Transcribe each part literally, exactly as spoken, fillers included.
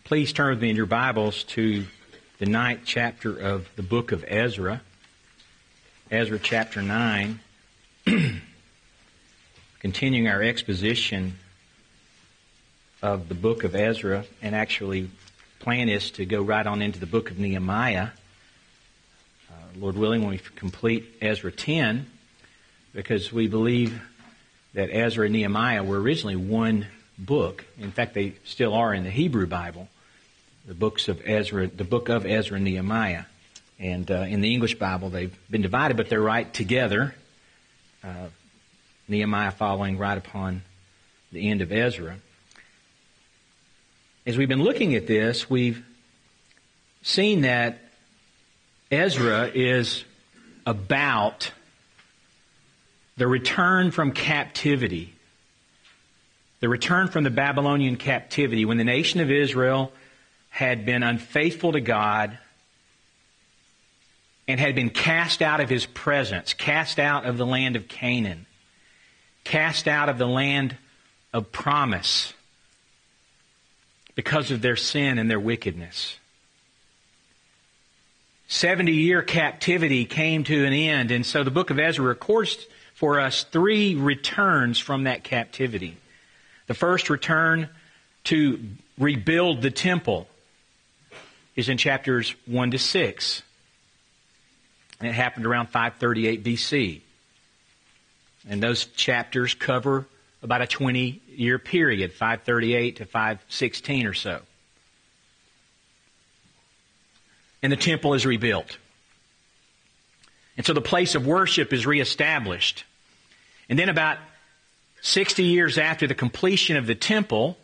Please turn with me in your Bibles to the ninth chapter of the book of Ezra. Ezra chapter nine. Continuing our exposition of the book of Ezra, and actually plan is to go right on into the book of Nehemiah. Uh, Lord willing, when we complete Ezra ten, because we believe that Ezra and Nehemiah were originally one book. In fact, they still are in the Hebrew Bible. The books of Ezra, the book of Ezra and Nehemiah. And uh, in the English Bible, they've been divided, but they're right together. Uh, Nehemiah following right upon the end of Ezra. As we've been looking at this, we've seen that Ezra is about the return from captivity. The return from the Babylonian captivity, when the nation of Israel had been unfaithful to God and had been cast out of His presence, cast out of the land of Canaan, cast out of the land of promise because of their sin and their wickedness. Seventy-year captivity came to an end, and so the book of Ezra records for us three returns from that captivity. The first return to rebuild the temple is in chapters one to six. And it happened around five thirty-eight B C. And those chapters cover about a twenty-year period, five thirty-eight to five sixteen or so. And the temple is rebuilt. And so the place of worship is reestablished. And then about sixty years after the completion of the temple,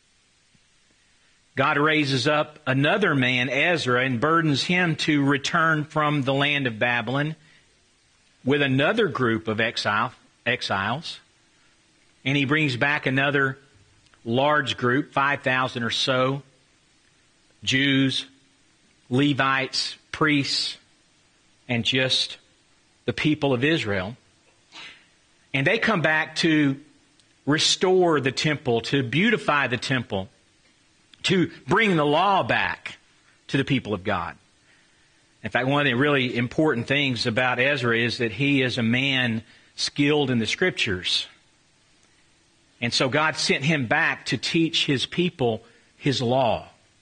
God raises up another man, Ezra, and burdens him to return from the land of Babylon with another group of exile, exiles. And he brings back another large group, five thousand or so, Jews, Levites, priests, and just the people of Israel. And they come back to restore the temple, to beautify the temple, to bring the law back to the people of God. In fact, one of the really important things about Ezra is that he is a man skilled in the Scriptures. And so God sent him back to teach His people His law.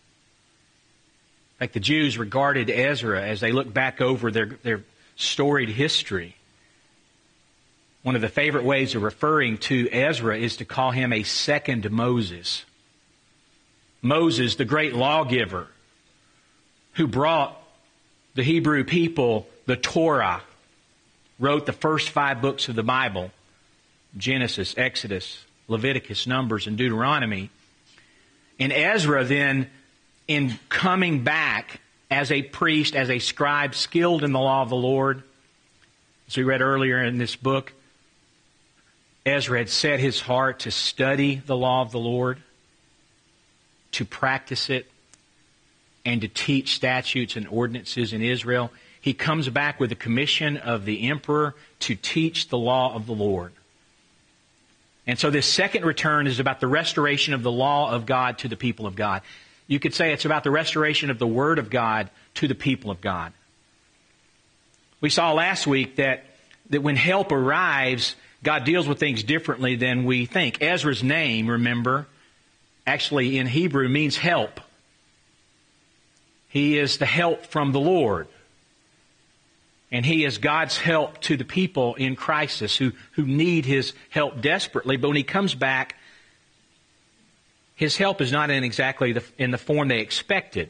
In fact, the Jews regarded Ezra, as they look back over their, their storied history, one of the favorite ways of referring to Ezra is to call him a second Moses. Moses, the great lawgiver, who brought the Hebrew people the Torah, wrote the first five books of the Bible, Genesis, Exodus, Leviticus, Numbers, and Deuteronomy. And Ezra then, in coming back as a priest, as a scribe, skilled in the law of the Lord, as we read earlier in this book, Ezra had set his heart to study the law of the Lord, to practice it, and to teach statutes and ordinances in Israel. He comes back with the commission of the emperor to teach the law of the Lord. And so this second return is about the restoration of the law of God to the people of God. You could say it's about the restoration of the Word of God to the people of God. We saw last week that, that when help arrives, God deals with things differently than we think. Ezra's name, remember, actually in Hebrew means help. He is the help from the Lord. And he is God's help to the people in crisis who, who need His help desperately. But when he comes back, His help is not in exactly the, in the form they expected.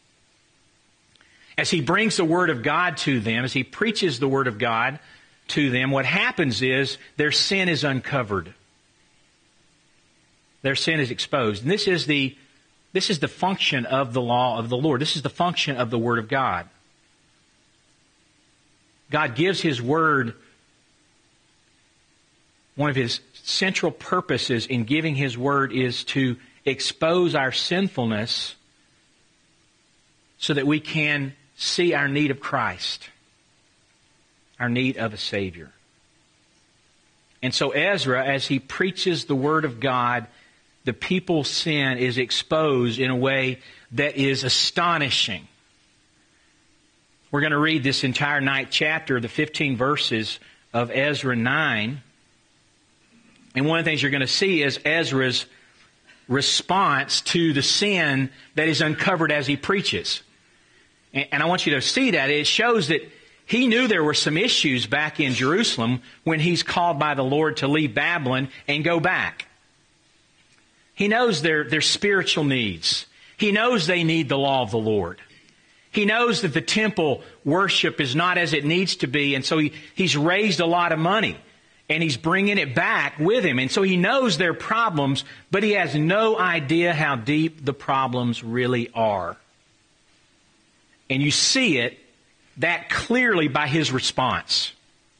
As he brings the Word of God to them, as he preaches the Word of God to them, what happens is their sin is uncovered. Their sin is exposed. And this is the, this is the function of the law of the Lord. This is the function of the Word of God. God gives His Word. One of His central purposes in giving His Word is to expose our sinfulness so that we can see our need of Christ, our need of a Savior. And so Ezra, as he preaches the Word of God, the people's sin is exposed in a way that is astonishing. We're going to read this entire ninth chapter, the fifteen verses of Ezra nine. And one of the things you're going to see is Ezra's response to the sin that is uncovered as he preaches. And I want you to see that. It shows that he knew there were some issues back in Jerusalem when he's called by the Lord to leave Babylon and go back. He knows their, their spiritual needs. He knows they need the law of the Lord. He knows that the temple worship is not as it needs to be, and so he, he's raised a lot of money, and he's bringing it back with him. And so he knows their problems, but he has no idea how deep the problems really are. And you see it that clearly by his response.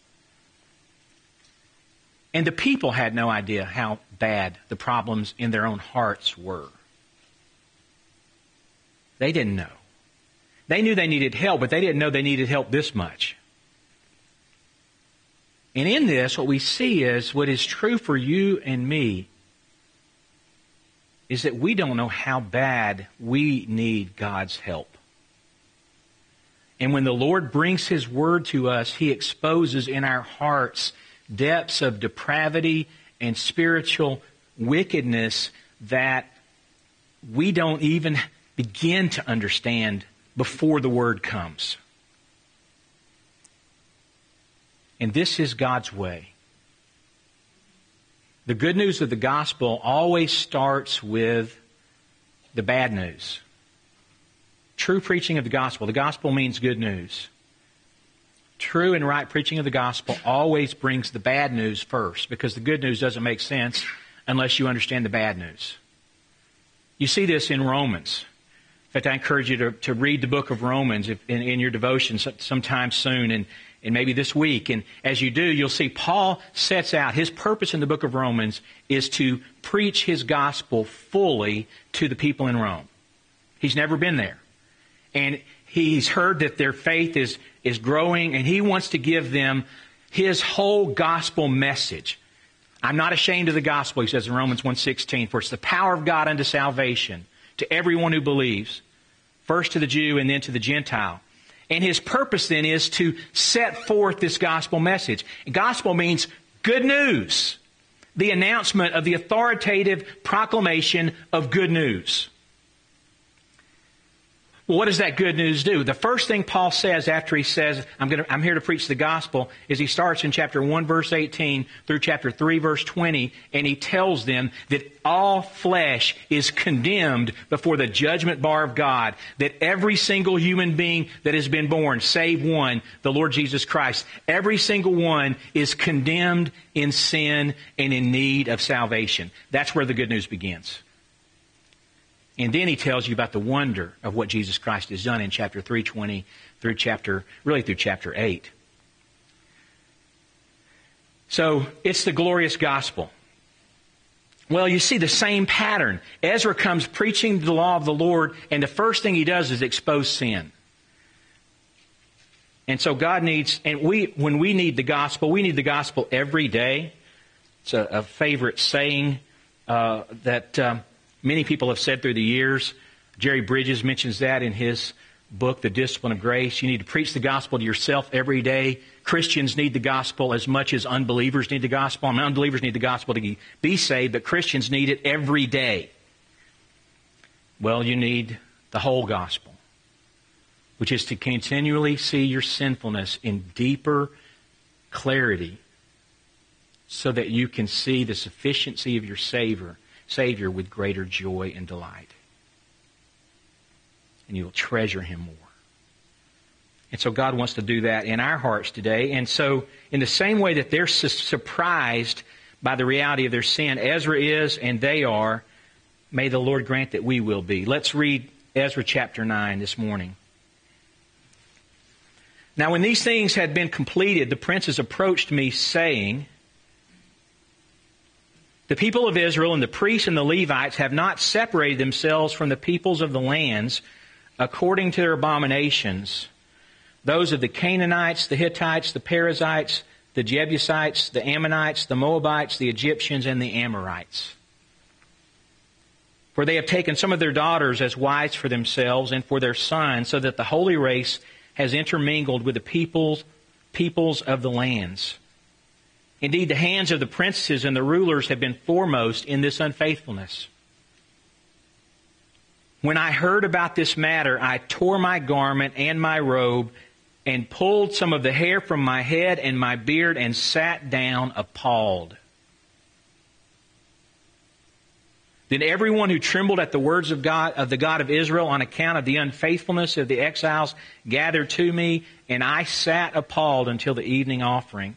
And the people had no idea how bad the problems in their own hearts were. They didn't know. They knew they needed help, but they didn't know they needed help this much. And in this, what we see is what is true for you and me is that we don't know how bad we need God's help. And when the Lord brings His Word to us, He exposes in our hearts depths of depravity and spiritual wickedness that we don't even begin to understand before the Word comes. And this is God's way. The good news of the gospel always starts with the bad news. True preaching of the gospel. The gospel means good news. True and right preaching of the gospel always brings the bad news first, because the good news doesn't make sense unless you understand the bad news. You see this in Romans. In fact, I encourage you to, to read the book of Romans if, in, in your devotion sometime soon, and, and maybe this week. And as you do, you'll see Paul sets out his purpose in the book of Romans is to preach his gospel fully to the people in Rome. He's never been there. And he's heard that their faith is, is growing, and he wants to give them his whole gospel message. I'm not ashamed of the gospel, he says in Romans one sixteen, for it's the power of God unto salvation to everyone who believes, first to the Jew and then to the Gentile. And his purpose then is to set forth this gospel message. Gospel means good news, the announcement of the authoritative proclamation of good news. Well, what does that good news do? The first thing Paul says after he says, I'm going to, I'm here to preach the gospel, is he starts in chapter one, verse eighteen, through chapter three, verse twenty, and he tells them that all flesh is condemned before the judgment bar of God, that every single human being that has been born, save one, the Lord Jesus Christ, every single one is condemned in sin and in need of salvation. That's where the good news begins. And then he tells you about the wonder of what Jesus Christ has done in chapter three twenty through chapter, really through chapter eight. So it's the glorious gospel. Well, you see the same pattern. Ezra comes preaching the law of the Lord, and the first thing he does is expose sin. And so God needs, and we, when we need the gospel, we need the gospel every day. It's a, a favorite saying uh, that um, many people have said through the years. Jerry Bridges mentions that in his book, The Discipline of Grace. You need to preach the gospel to yourself every day. Christians need the gospel as much as unbelievers need the gospel. I mean, unbelievers need the gospel to be saved, but Christians need it every day. Well, you need the whole gospel, which is to continually see your sinfulness in deeper clarity so that you can see the sufficiency of your Savior Savior with greater joy and delight. And you will treasure Him more. And so God wants to do that in our hearts today. And so in the same way that they're su- surprised by the reality of their sin, Ezra is and they are, may the Lord grant that we will be. Let's read Ezra chapter nine this morning. Now when these things had been completed, the princes approached me, saying, the people of Israel and the priests and the Levites have not separated themselves from the peoples of the lands according to their abominations, those of the Canaanites, the Hittites, the Perizzites, the Jebusites, the Ammonites, the Moabites, the Egyptians, and the Amorites. For they have taken some of their daughters as wives for themselves and for their sons, so that the holy race has intermingled with the peoples, peoples of the lands. Indeed, the hands of the princes and the rulers have been foremost in this unfaithfulness. When I heard about this matter, I tore my garment and my robe and pulled some of the hair from my head and my beard and sat down appalled. Then everyone who trembled at the words of God, of the God of Israel on account of the unfaithfulness of the exiles gathered to me, and I sat appalled until the evening offering.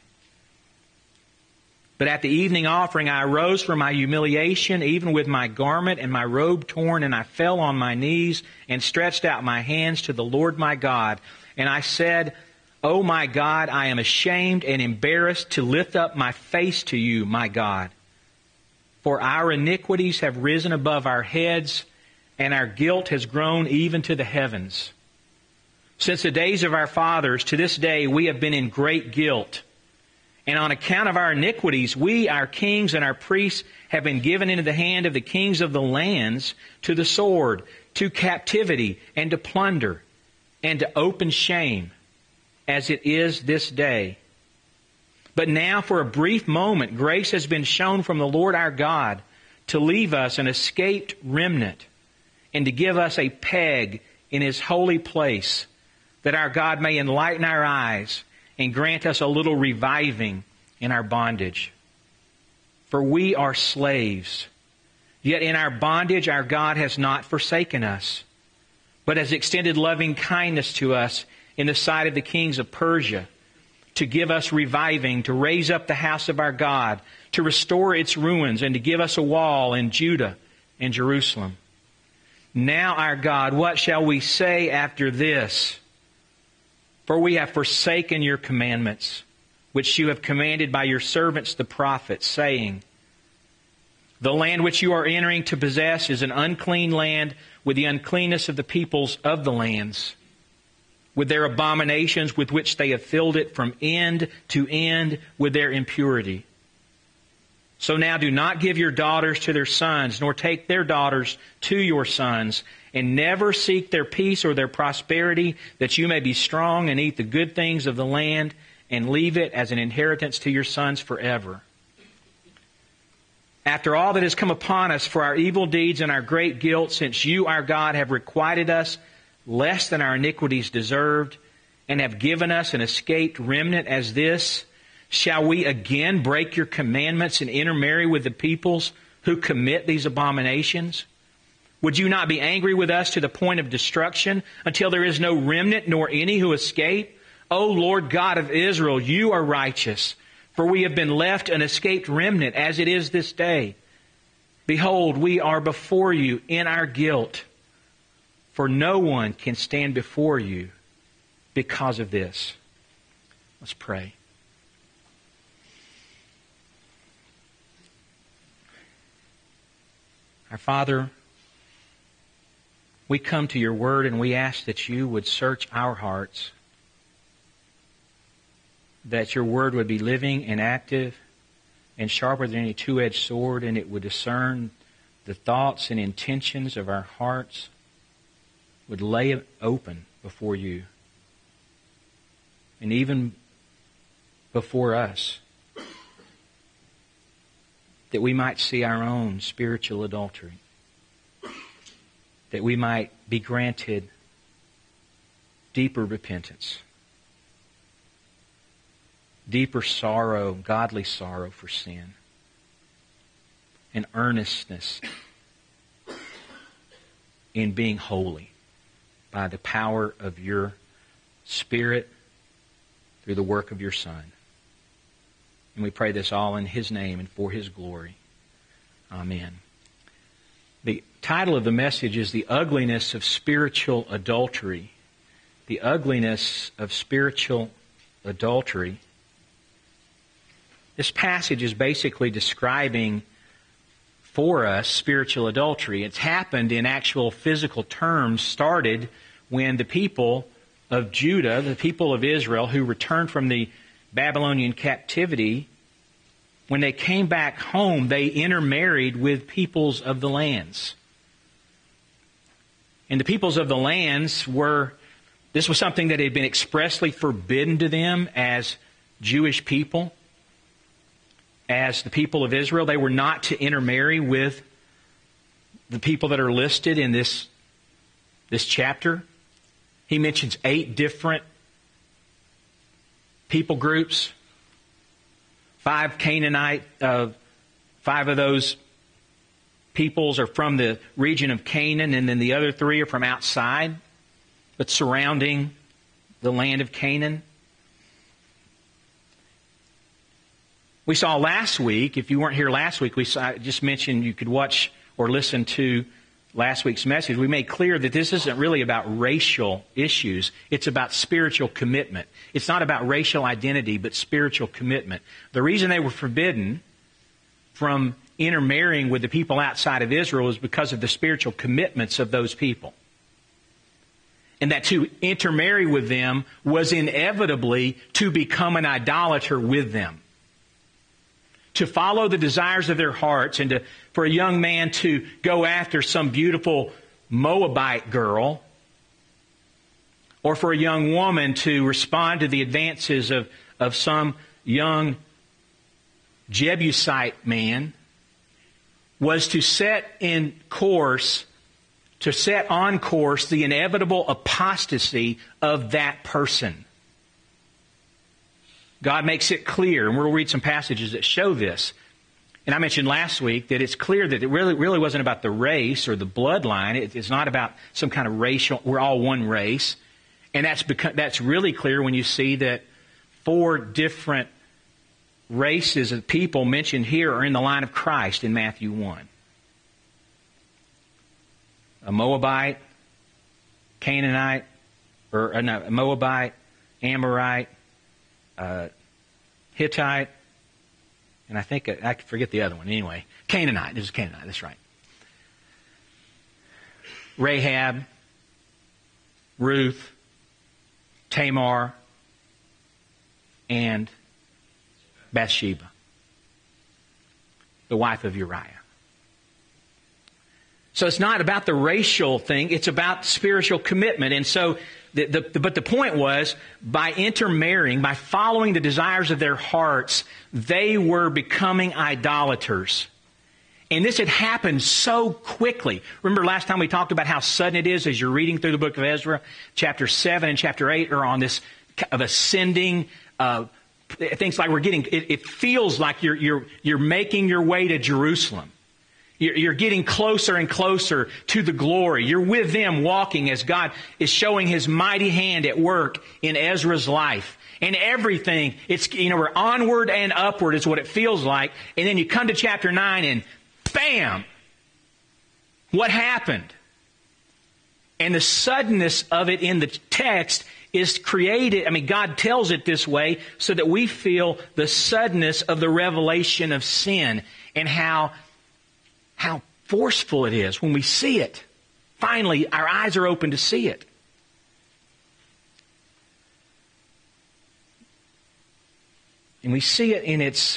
But at the evening offering I arose from my humiliation, even with my garment and my robe torn, and I fell on my knees and stretched out my hands to the Lord my God. And I said, O my God, I am ashamed and embarrassed to lift up my face to you, my God. For our iniquities have risen above our heads, and our guilt has grown even to the heavens. Since the days of our fathers, to this day we have been in great guilt. And on account of our iniquities, we, our kings and our priests, have been given into the hand of the kings of the lands to the sword, to captivity, and to plunder, and to open shame, as it is this day. But now, for a brief moment, grace has been shown from the Lord our God to leave us an escaped remnant and to give us a peg in His holy place, that our God may enlighten our eyes and grant us a little reviving in our bondage. For we are slaves, yet in our bondage our God has not forsaken us, but has extended loving kindness to us in the sight of the kings of Persia, to give us reviving, to raise up the house of our God, to restore its ruins, and to give us a wall in Judah and Jerusalem. Now, our God, what shall we say after this? For we have forsaken your commandments, which you have commanded by your servants the prophets, saying, the land which you are entering to possess is an unclean land with the uncleanness of the peoples of the lands, with their abominations with which they have filled it from end to end with their impurity. So now do not give your daughters to their sons, nor take their daughters to your sons, and never seek their peace or their prosperity, that you may be strong and eat the good things of the land, and leave it as an inheritance to your sons forever. After all that has come upon us for our evil deeds and our great guilt, since you, our God, have requited us less than our iniquities deserved, and have given us an escaped remnant as this, shall we again break your commandments and intermarry with the peoples who commit these abominations? Would you not be angry with us to the point of destruction, until there is no remnant nor any who escape? O Lord God of Israel, you are righteous, for we have been left an escaped remnant as it is this day. Behold, we are before you in our guilt, for no one can stand before you because of this. Let's pray. Our Father, we come to your word and we ask that you would search our hearts, that your word would be living and active and sharper than any two-edged sword, and it would discern the thoughts and intentions of our hearts, would lay it open before you and even before us, that we might see our own spiritual adultery, that we might be granted deeper repentance, deeper sorrow, godly sorrow for sin, and earnestness in being holy by the power of your Spirit through the work of your Son. And we pray this all in His name and for His glory. Amen. The title of the message is The Ugliness of Spiritual Adultery. The ugliness of spiritual adultery. This passage is basically describing for us spiritual adultery. It's happened in actual physical terms, started when the people of Judah, the people of Israel who returned from the Babylonian captivity, when they came back home, they intermarried with peoples of the lands. And the peoples of the lands were, this was something that had been expressly forbidden to them as Jewish people, as the people of Israel. They were not to intermarry with the people that are listed in this, this chapter. He mentions eight different people groups. Five Canaanite, uh, five of those peoples are from the region of Canaan, and then the other three are from outside, but surrounding the land of Canaan. We saw last week, if you weren't here last week, we saw, I just mentioned you could watch or listen to last week's message. We made clear that this isn't really about racial issues. It's about spiritual commitment. It's not about racial identity, but spiritual commitment. The reason they were forbidden from intermarrying with the people outside of Israel is because of the spiritual commitments of those people. And that to intermarry with them was inevitably to become an idolater with them. To follow the desires of their hearts, and to, for a young man to go after some beautiful Moabite girl, or for a young woman to respond to the advances of, of some young Jebusite man, was to set in course, to set on course the inevitable apostasy of that person. God makes it clear, and we'll read some passages that show this. And I mentioned last week that it's clear that it really, really wasn't about the race or the bloodline. It, it's not about some kind of racial, we're all one race. And that's because, that's really clear when you see that four different races of people mentioned here are in the line of Christ in Matthew one. A Moabite, Canaanite, or uh, no, a Moabite, Amorite, uh, Hittite, and I think, I forget the other one anyway. Canaanite, this is Canaanite, that's right. Rahab, Ruth, Tamar, and Bathsheba, the wife of Uriah. So it's not about the racial thing, it's about spiritual commitment. And so, the, the, but the point was, by intermarrying, by following the desires of their hearts, they were becoming idolaters. And this had happened so quickly. Remember last time we talked about how sudden it is as you're reading through the book of Ezra? Chapter seven and chapter eight are on this of ascending, uh, things like we're getting, it, it feels like you're, you're, you're making your way to Jerusalem. You're getting closer and closer to the glory. You're with them walking as God is showing His mighty hand at work in Ezra's life. And everything, it's, you know, we're onward and upward is what it feels like. And then you come to chapter nine and bam! What happened? And the suddenness of it in the text is created, I mean, God tells it this way so that we feel the suddenness of the revelation of sin and how How forceful it is when we see it. Finally, our eyes are open to see it. And we see it in its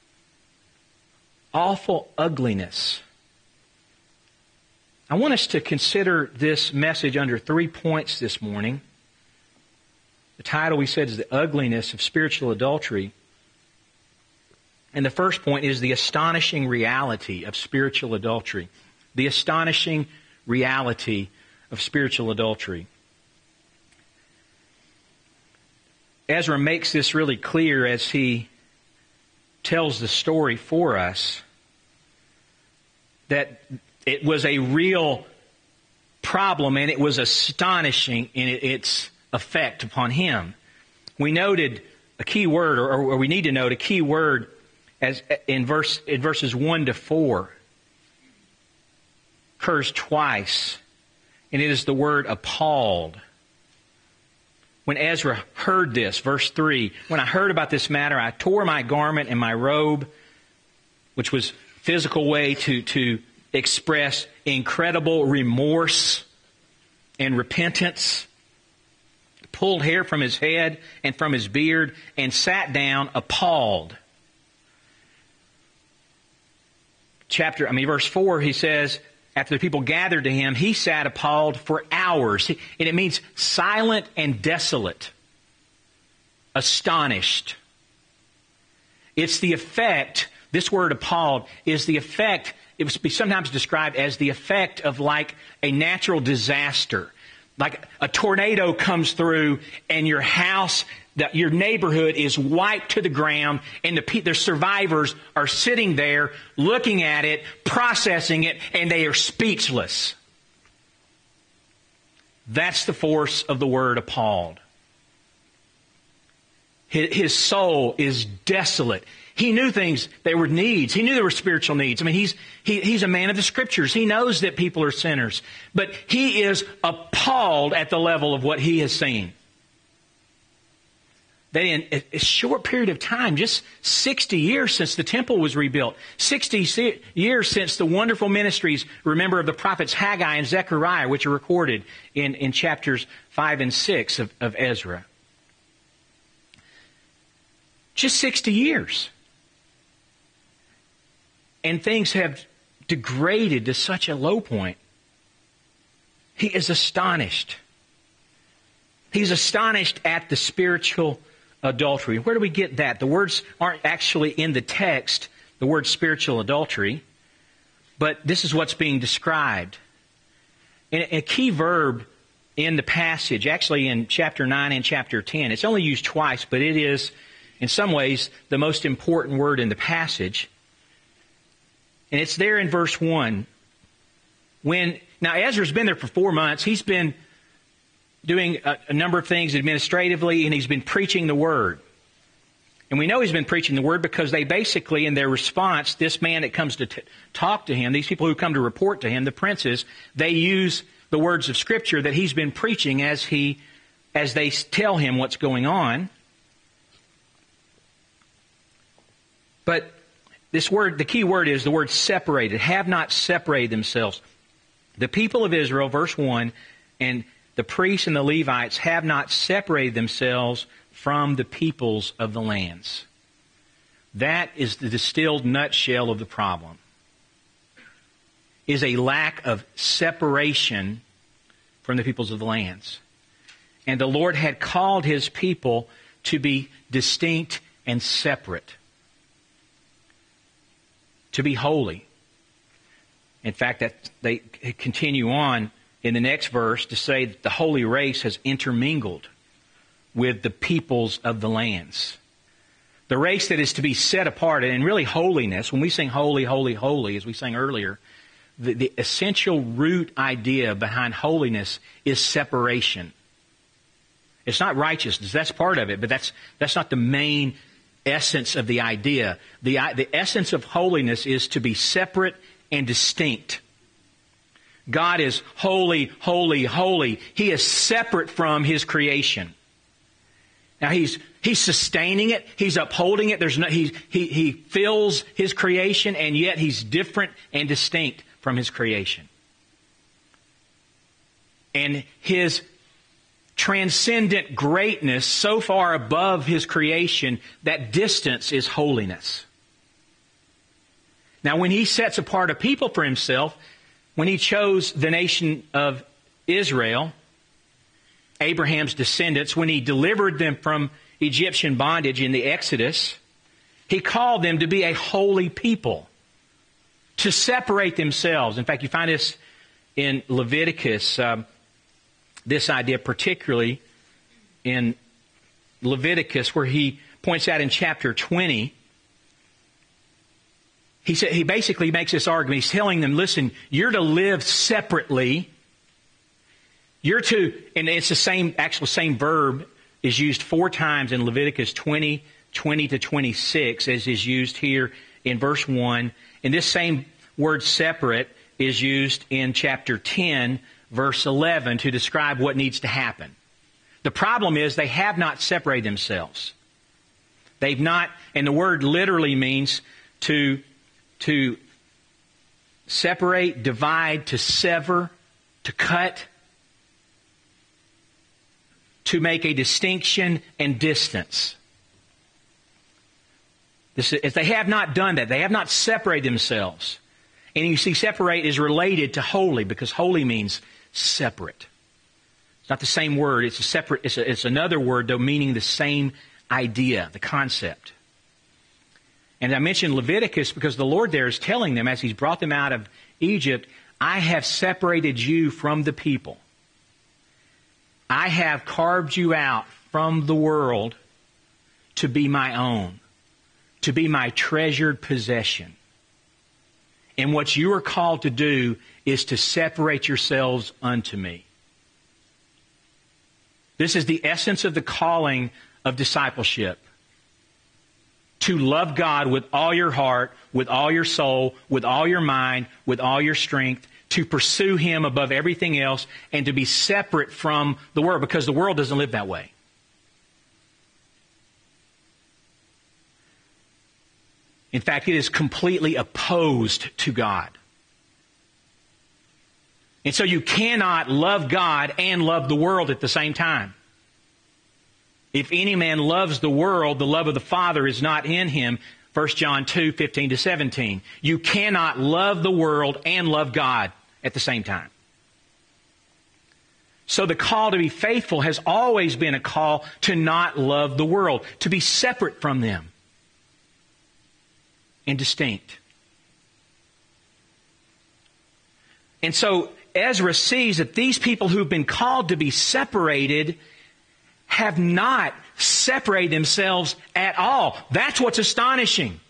awful ugliness. I want us to consider this message under three points this morning. The title, we said, is The Ugliness of Spiritual Adultery. And the first point is the astonishing reality of spiritual adultery. The astonishing reality of spiritual adultery. Ezra makes this really clear as he tells the story for us that it was a real problem and it was astonishing in its effect upon him. We noted a key word, or, or we need to note a key word as in verse in verses one to four. Occurs twice, and it is the word appalled. When Ezra heard this, verse three, when I heard about this matter, I tore my garment and my robe, which was physical way to, to express incredible remorse and repentance, pulled hair from his head and from his beard, and sat down appalled. Chapter, I mean, verse four, he says, after the people gathered to him, he sat appalled for hours. And it means silent and desolate, astonished. It's the effect, this word appalled, is the effect, it was sometimes described as the effect of like a natural disaster. Like a tornado comes through and your house, that your neighborhood is wiped to the ground, and the, the survivors are sitting there looking at it, processing it, and they are speechless. That's the force of the word appalled. His, his soul is desolate. He knew things, there were needs. He knew there were spiritual needs. I mean, he's he, he's a man of the Scriptures. He knows that people are sinners. But he is appalled at the level of what he has seen. That in a short period of time, just sixty years since the temple was rebuilt, sixty years since the wonderful ministries, remember, of the prophets Haggai and Zechariah, which are recorded in, in chapters five and six of, of Ezra. Just sixty years. And things have degraded to such a low point. He is astonished. He's astonished at the spiritual adultery. Where do we get that? The words aren't actually in the text, the word spiritual adultery, but this is what's being described. And a key verb in the passage, actually in chapter nine and chapter ten, it's only used twice, but it is, in some ways, the most important word in the passage. And it's there in verse one. When, now Ezra's been there for four months. He's been doing a, a number of things administratively, and he's been preaching the Word. And we know he's been preaching the Word because they basically, in their response, this man that comes to t- talk to him, these people who come to report to him, the princes, they use the words of Scripture that he's been preaching as he, as they tell him what's going on. But this word, the key word is the word separated. Have not separated themselves. The people of Israel, verse one, and the priests and the Levites have not separated themselves from the peoples of the lands. That is the distilled nutshell of the problem. Is a lack of separation from the peoples of the lands. And the Lord had called His people to be distinct and separate. To be holy. In fact, that they continue on in the next verse to say that the holy race has intermingled with the peoples of the lands. The race that is to be set apart, and really holiness, when we sing holy, holy, holy, as we sang earlier, the, the essential root idea behind holiness is separation. It's not righteousness, that's part of it, but that's that's not the main essence of the idea. The, the essence of holiness is to be separate and distinct. God is holy, holy, holy. He is separate from His creation. Now He's He's sustaining it. He's upholding it. There's no, he, he, he fills His creation, and yet He's different and distinct from His creation. And His transcendent greatness so far above His creation, that distance is holiness. Now when He sets apart a people for Himself, when He chose the nation of Israel, Abraham's descendants, when He delivered them from Egyptian bondage in the Exodus, He called them to be a holy people, to separate themselves. In fact, you find this in Leviticus, um, this idea particularly in Leviticus, where He points out in chapter twenty, He said, he basically makes this argument. He's telling them, listen, you're to live separately. You're to, and it's the same, actual same verb is used four times in Leviticus twenty, twenty to twenty-six, as is used here in verse one. And this same word separate is used in chapter ten, verse eleven, to describe what needs to happen. The problem is they have not separated themselves. They've not, and the word literally means to to separate, divide, to sever, to cut, to make a distinction and distance. This is, if they have not done that, they have not separated themselves. And you see, separate is related to holy, because holy means separate. It's not the same word. It's a separate. It's, a, it's another word, though, meaning the same idea, the concept. And I mentioned Leviticus because the Lord there is telling them, as He's brought them out of Egypt, I have separated you from the people. I have carved you out from the world to be my own, to be my treasured possession. And what you are called to do is to separate yourselves unto me. This is the essence of the calling of discipleship. To love God with all your heart, with all your soul, with all your mind, with all your strength, to pursue Him above everything else, and to be separate from the world, because the world doesn't live that way. In fact, it is completely opposed to God. And so you cannot love God and love the world at the same time. If any man loves the world, the love of the Father is not in him. First John two, fifteen to seventeen. You cannot love the world and love God at the same time. So the call to be faithful has always been a call to not love the world, to be separate from them and distinct. And so Ezra sees that these people who've been called to be separated have not separated themselves at all. That's what's astonishing.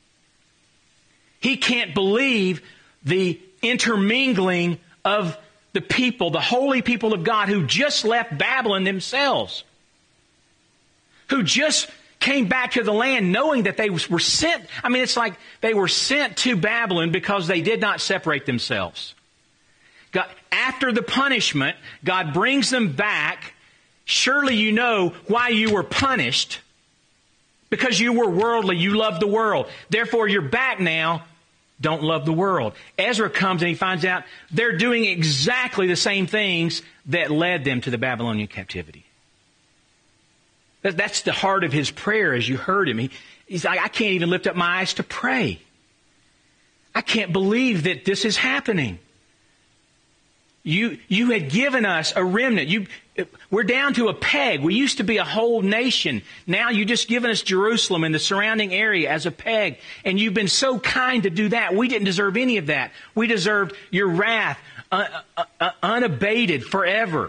He can't believe the intermingling of the people, the holy people of God, who just left Babylon themselves, who just came back to the land knowing that they were sent. I mean, it's like they were sent to Babylon because they did not separate themselves. God, after the punishment, God brings them back. Surely you know why you were punished. Because you were worldly. You loved the world. Therefore, you're back now. Don't love the world. Ezra comes and he finds out they're doing exactly the same things that led them to the Babylonian captivity. That's the heart of his prayer as you heard him. He, he's like, I can't even lift up my eyes to pray. I can't believe that this is happening. You, you had given us a remnant. You, we're down to a peg. We used to be a whole nation. Now you've just given us Jerusalem and the surrounding area as a peg. And you've been so kind to do that. We didn't deserve any of that. We deserved your wrath uh, uh, uh, unabated forever.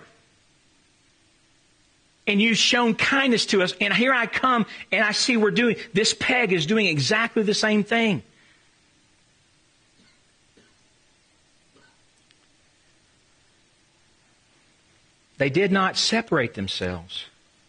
And you've shown kindness to us. And here I come and I see we're doing, this peg is doing exactly the same thing. They did not separate themselves.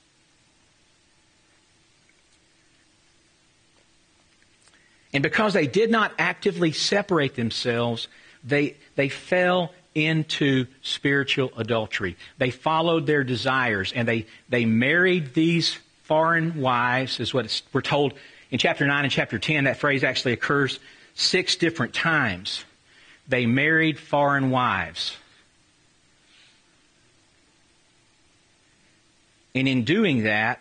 And because they did not actively separate themselves, they, they fell into spiritual adultery. They followed their desires, and they, they married these foreign wives, is what it's, we're told in chapter nine and chapter ten. That phrase actually occurs six different times. They married foreign wives. And in doing that,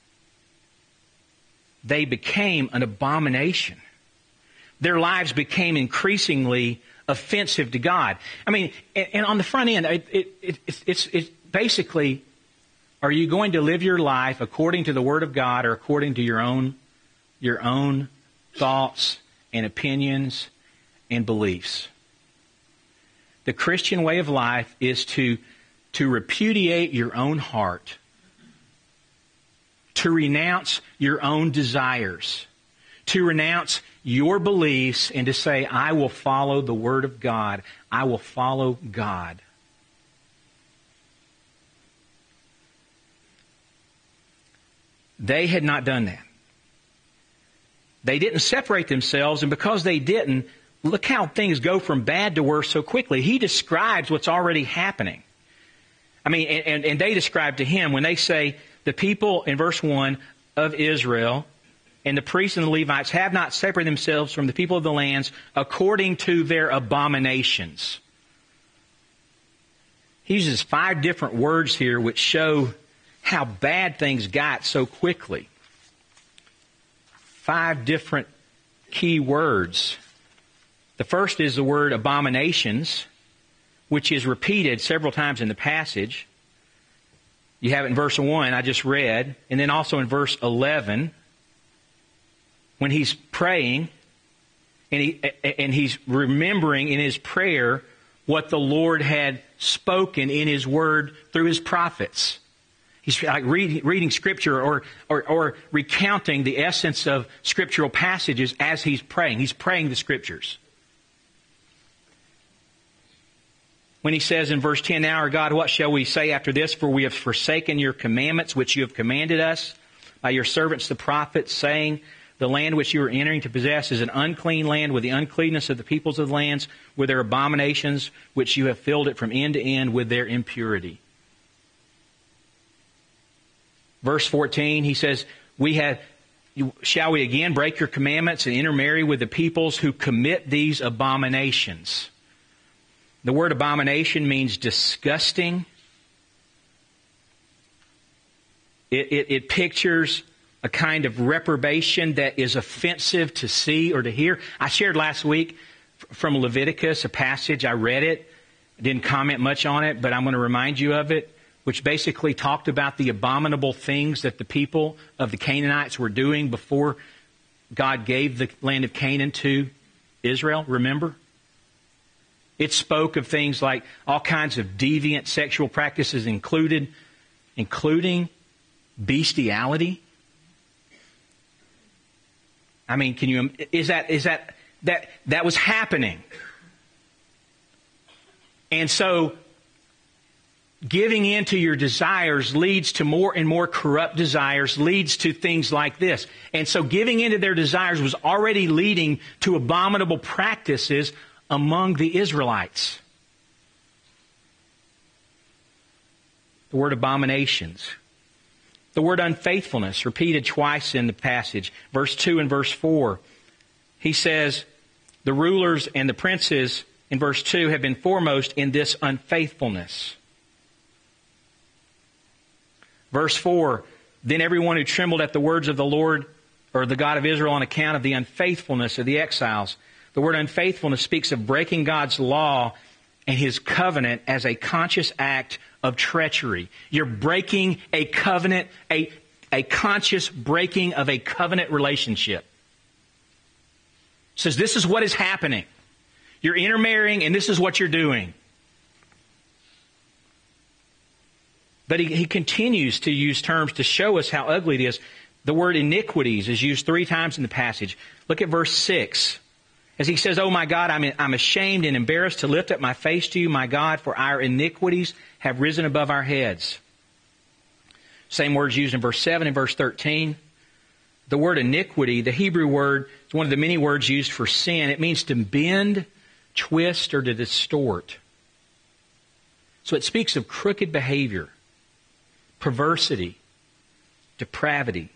they became an abomination. Their lives became increasingly offensive to God. I mean, and, and on the front end, it, it, it, it's, it's, it's basically, are you going to live your life according to the Word of God or according to your own, your own thoughts and opinions and beliefs? The Christian way of life is to, to repudiate your own heart, to renounce your own desires, to renounce your beliefs, and to say, I will follow the Word of God. I will follow God. They had not done that. They didn't separate themselves, and because they didn't, look how things go from bad to worse so quickly. He describes what's already happening. I mean, and, and, and they describe to him when they say, the people, in verse one, of Israel and the priests and the Levites have not separated themselves from the people of the lands according to their abominations. He uses five different words here which show how bad things got so quickly. Five different key words. The first is the word abominations, which is repeated several times in the passage. You have it in verse one, I just read, and then also in verse eleven, when he's praying, and he and he's remembering in his prayer what the Lord had spoken in His Word through His prophets. He's like reading, reading Scripture or, or, or recounting the essence of scriptural passages as he's praying. He's praying the Scriptures. When he says in verse ten, "Now, our God, what shall we say after this? For we have forsaken your commandments, which you have commanded us by your servants the prophets, saying, the land which you are entering to possess is an unclean land with the uncleanness of the peoples of the lands, with their abominations, which you have filled it from end to end with their impurity." Verse fourteen, he says, "We have, shall we again break your commandments and intermarry with the peoples who commit these abominations?" The word abomination means disgusting. It, it, it pictures a kind of reprobation that is offensive to see or to hear. I shared last week from Leviticus a passage. I read it, didn't comment much on it, but I'm going to remind you of it, which basically talked about the abominable things that the people of the Canaanites were doing before God gave the land of Canaan to Israel. Remember? It spoke of things like all kinds of deviant sexual practices included, including bestiality. I mean, can you, is that, is that, that, that was happening. And so, giving in to your desires leads to more and more corrupt desires, leads to things like this. And so giving in to their desires was already leading to abominable practices among the Israelites. The word abominations. The word unfaithfulness, repeated twice in the passage. Verse two and verse four. He says, the rulers and the princes, in verse two, have been foremost in this unfaithfulness. Verse four, then everyone who trembled at the words of the Lord, or the God of Israel, on account of the unfaithfulness of the exiles. The word unfaithfulness speaks of breaking God's law and His covenant as a conscious act of treachery. You're breaking a covenant, a, a conscious breaking of a covenant relationship. It says this is what is happening. You're intermarrying and this is what you're doing. But he, he continues to use terms to show us how ugly it is. The word iniquities is used three times in the passage. Look at verse six. As he says, "Oh my God, I'm, I'm ashamed and embarrassed to lift up my face to you, my God, for our iniquities have risen above our heads." Same words used in verse seven and verse thirteen. The word iniquity, the Hebrew word, is one of the many words used for sin. It means to bend, twist, or to distort. So it speaks of crooked behavior, perversity, depravity.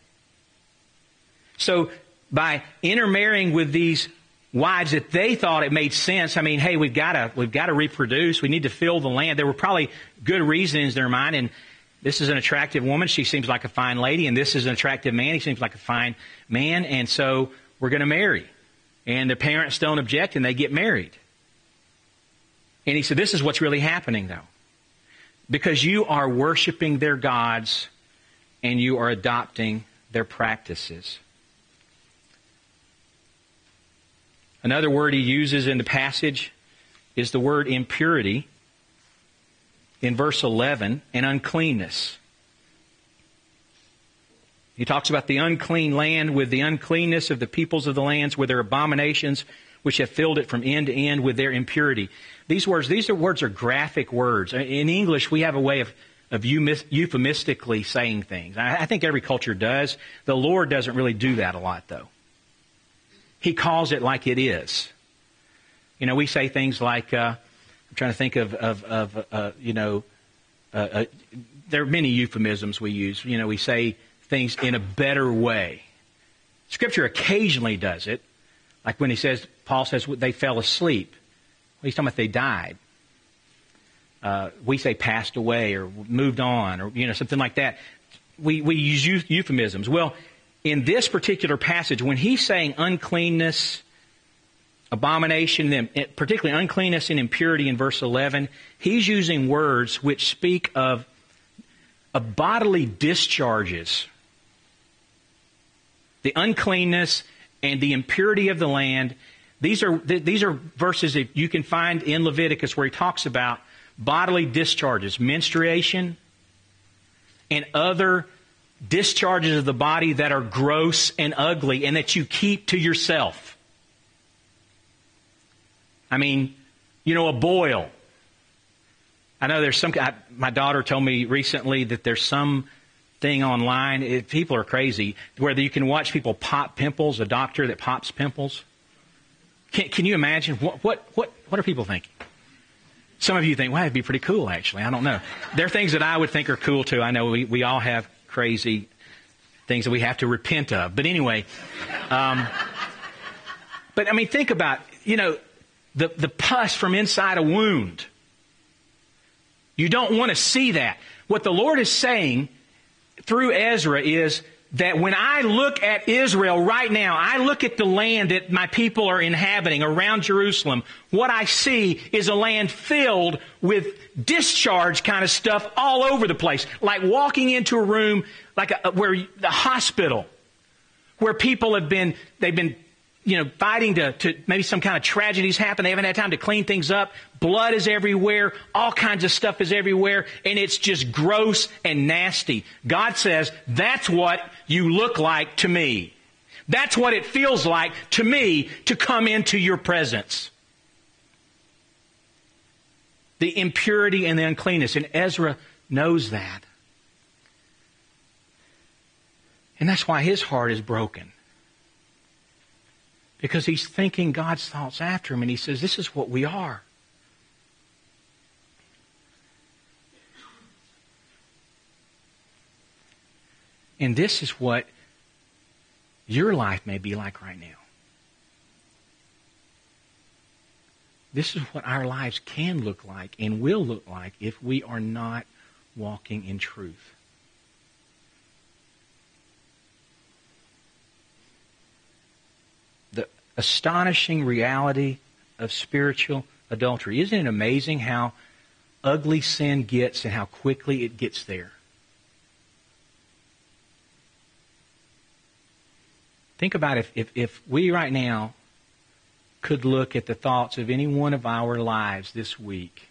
So by intermarrying with these wives that they thought it made sense, I mean, hey, we've got to we've got to reproduce. We need to fill the land. There were probably good reasons in their mind. And this is an attractive woman. She seems like a fine lady. And this is an attractive man. He seems like a fine man. And so we're going to marry. And the parents don't object and they get married. And he said, this is what's really happening, though. Because you are worshiping their gods and you are adopting their practices. Another word he uses in the passage is the word impurity in verse eleven, and uncleanness. He talks about the unclean land with the uncleanness of the peoples of the lands, with their abominations, which have filled it from end to end with their impurity. These words, these are words are graphic words. In English, we have a way of, of euphemistically saying things. I, I think every culture does. The Lord doesn't really do that a lot, though. He calls it like it is. You know, we say things like, uh, I'm trying to think of, of, of uh, you know, uh, uh, there are many euphemisms we use. You know, we say things in a better way. Scripture occasionally does it. Like when he says, Paul says they fell asleep. Well, he's talking about they died. Uh, we say passed away or moved on or, you know, something like that. We, we use euphemisms. Well, in this particular passage, when he's saying uncleanness abomination, particularly uncleanness and impurity in verse eleven, he's using words which speak of, of bodily discharges. The uncleanness and the impurity of the land. These are these are verses that you can find in Leviticus where he talks about bodily discharges, menstruation, and other discharges of the body that are gross and ugly and that you keep to yourself. I mean, you know, a boil. I know there's some, I, my daughter told me recently that there's some thing online, it, people are crazy, where you can watch people pop pimples, a doctor that pops pimples. Can, can you imagine? What, what, what, what are people thinking? Some of you think, well, that'd be pretty cool, actually. I don't know. There are things that I would think are cool, too. I know we, we all have crazy things that we have to repent of. But anyway, um, but I mean, think about, you know, the, the pus from inside a wound. You don't want to see that. What the Lord is saying through Ezra is that when I look at Israel right now, I look at the land that my people are inhabiting around Jerusalem, what I see is a land filled with discharge kind of stuff all over the place. Like walking into a room, like a, where the hospital, where people have been, they've been, you know, fighting to, to maybe some kind of tragedies happen. They haven't had time to clean things up. Blood is everywhere. All kinds of stuff is everywhere. And it's just gross and nasty. God says, that's what you look like to me. That's what it feels like to me to come into your presence. The impurity and the uncleanness. And Ezra knows that. And that's why his heart is broken. Because he's thinking God's thoughts after him, and he says, this is what we are. And this is what your life may be like right now. This is what our lives can look like and will look like if we are not walking in truth. The astonishing reality of spiritual adultery. Isn't it amazing how ugly sin gets and how quickly it gets there? Think about if, if, if we right now could look at the thoughts of any one of our lives this week.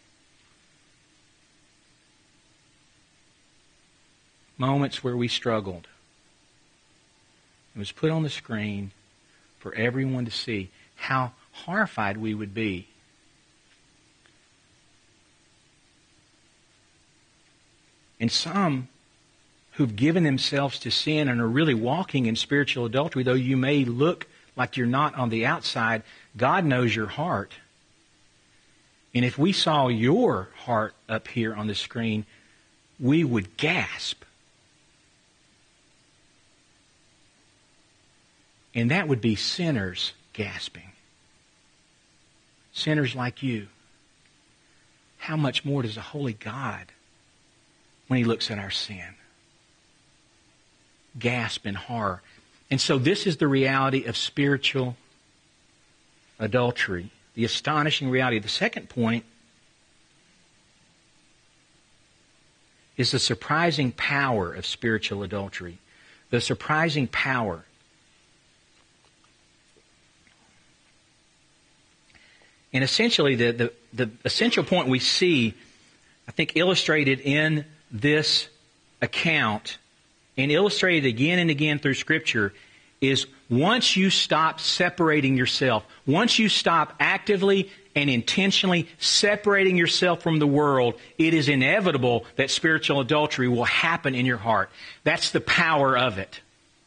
Moments where we struggled. It was put on the screen for everyone to see. How horrified we would be. And some who've given themselves to sin and are really walking in spiritual adultery, though you may look like you're not on the outside, God knows your heart. And if we saw your heart up here on the screen, we would gasp. And that would be sinners gasping. Sinners like you. How much more does a holy God, when He looks at our sin, gasp in horror? And so this is the reality of spiritual adultery. The astonishing reality. The second point is the surprising power of spiritual adultery. The surprising power. And essentially, the, the, the essential point we see, I think, illustrated in this account and illustrated again and again through Scripture is once you stop separating yourself, once you stop actively and intentionally separating yourself from the world, it is inevitable that spiritual adultery will happen in your heart. That's the power of it.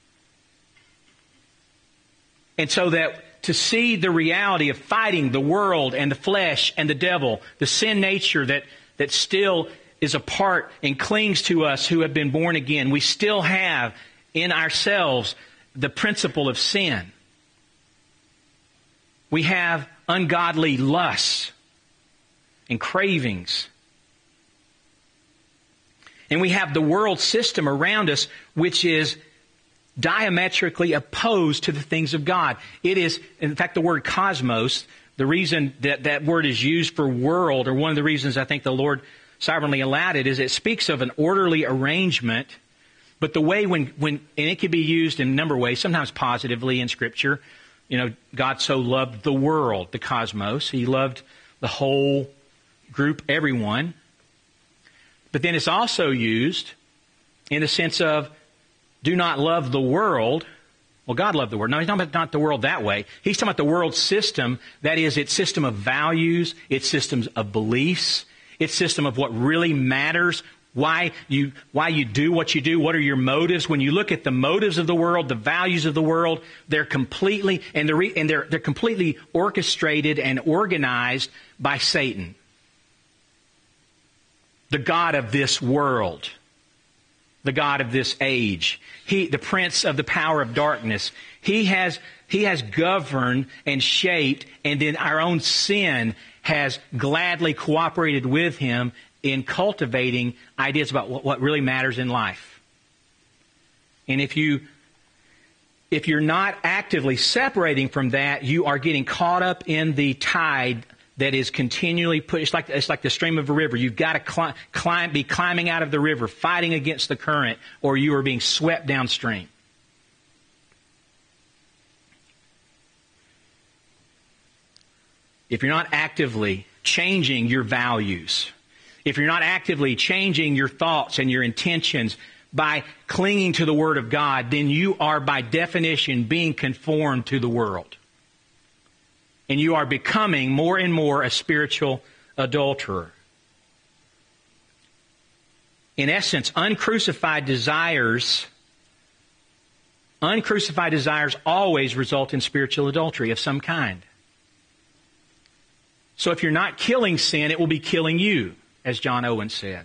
And so that to see the reality of fighting the world and the flesh and the devil, the sin nature that, that still is a part and clings to us who have been born again. We still have in ourselves the principle of sin. We have ungodly lusts and cravings. And we have the world system around us, which is diametrically opposed to the things of God. It is, in fact, the word cosmos, the reason that that word is used for world, or one of the reasons I think the Lord sovereignly allowed it, is it speaks of an orderly arrangement. But the way when, when, and it can be used in a number of ways, sometimes positively in Scripture. You know, God so loved the world, the cosmos. He loved the whole group, everyone. But then it's also used in the sense of, do not love the world. Well, God loved the world. No, He's talking about not the world that way. He's talking about the world system. That is, its system of values, its systems of beliefs, its system of what really matters, why you why you do what you do, what are your motives. When you look at the motives of the world, the values of the world, they're completely and they're and they're they're completely orchestrated and organized by Satan, the god of this world, the god of this age. He, the prince of the power of darkness. He has he has governed and shaped, and then our own sin has gladly cooperated with him in cultivating ideas about what, what really matters in life. And if you if you're not actively separating from that, you are getting caught up in the tide that is continually put. It's like it's like the stream of a river. You've got to climb, climb, be climbing out of the river, fighting against the current, or you are being swept downstream. If you're not actively changing your values, if you're not actively changing your thoughts and your intentions by clinging to the Word of God, then you are by definition being conformed to the world. And you are becoming more and more a spiritual adulterer. In essence, uncrucified desires, uncrucified desires always result in spiritual adultery of some kind. So if you're not killing sin, it will be killing you, as John Owen said.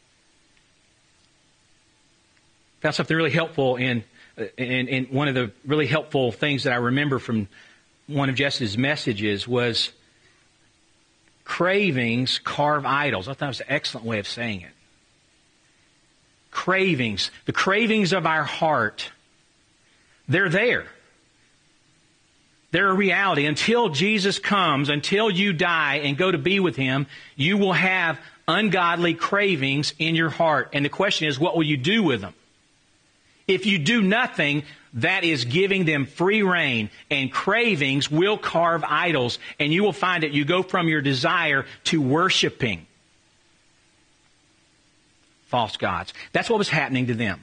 Found something really helpful in, in, in one of the really helpful things that I remember from one of Jesse's messages was cravings carve idols. I thought it was an excellent way of saying it. Cravings, the cravings of our heart, they're there. They're a reality. Until Jesus comes, until you die and go to be with Him, you will have ungodly cravings in your heart. And the question is, what will you do with them? If you do nothing, that is giving them free rein, and cravings will carve idols, and you will find that you go from your desire to worshiping false gods. That's what was happening to them.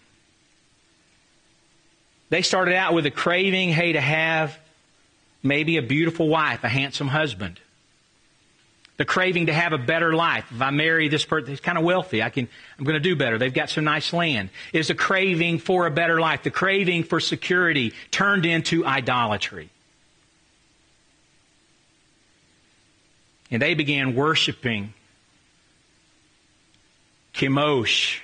They started out with a craving, hey, to have maybe a beautiful wife, a handsome husband. The craving to have a better life. If I marry this person, he's kind of wealthy, I can, I'm going to do better. They've got some nice land. Is a craving for a better life. The craving for security turned into idolatry. And they began worshiping Chemosh,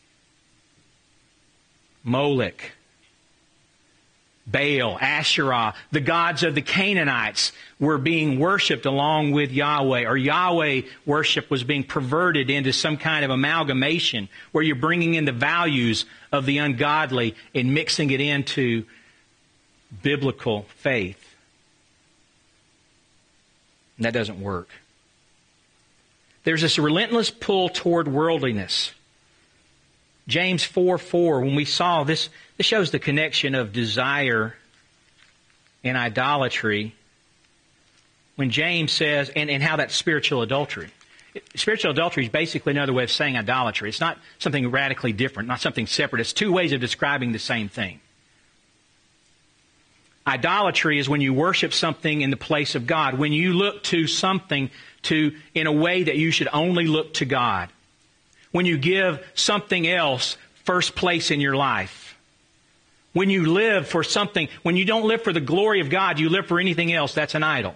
Molech, Baal, Asherah, the gods of the Canaanites were being worshipped along with Yahweh, or Yahweh worship was being perverted into some kind of amalgamation where you're bringing in the values of the ungodly and mixing it into biblical faith. And that doesn't work. There's this relentless pull toward worldliness. James four four, when we saw this, this shows the connection of desire and idolatry. When James says, and, and how that's spiritual adultery. Spiritual adultery is basically another way of saying idolatry. It's not something radically different, not something separate. It's two ways of describing the same thing. Idolatry is when you worship something in the place of God. When you look to something to in a way that you should only look to God. When you give something else first place in your life. When you live for something, when you don't live for the glory of God, you live for anything else, that's an idol.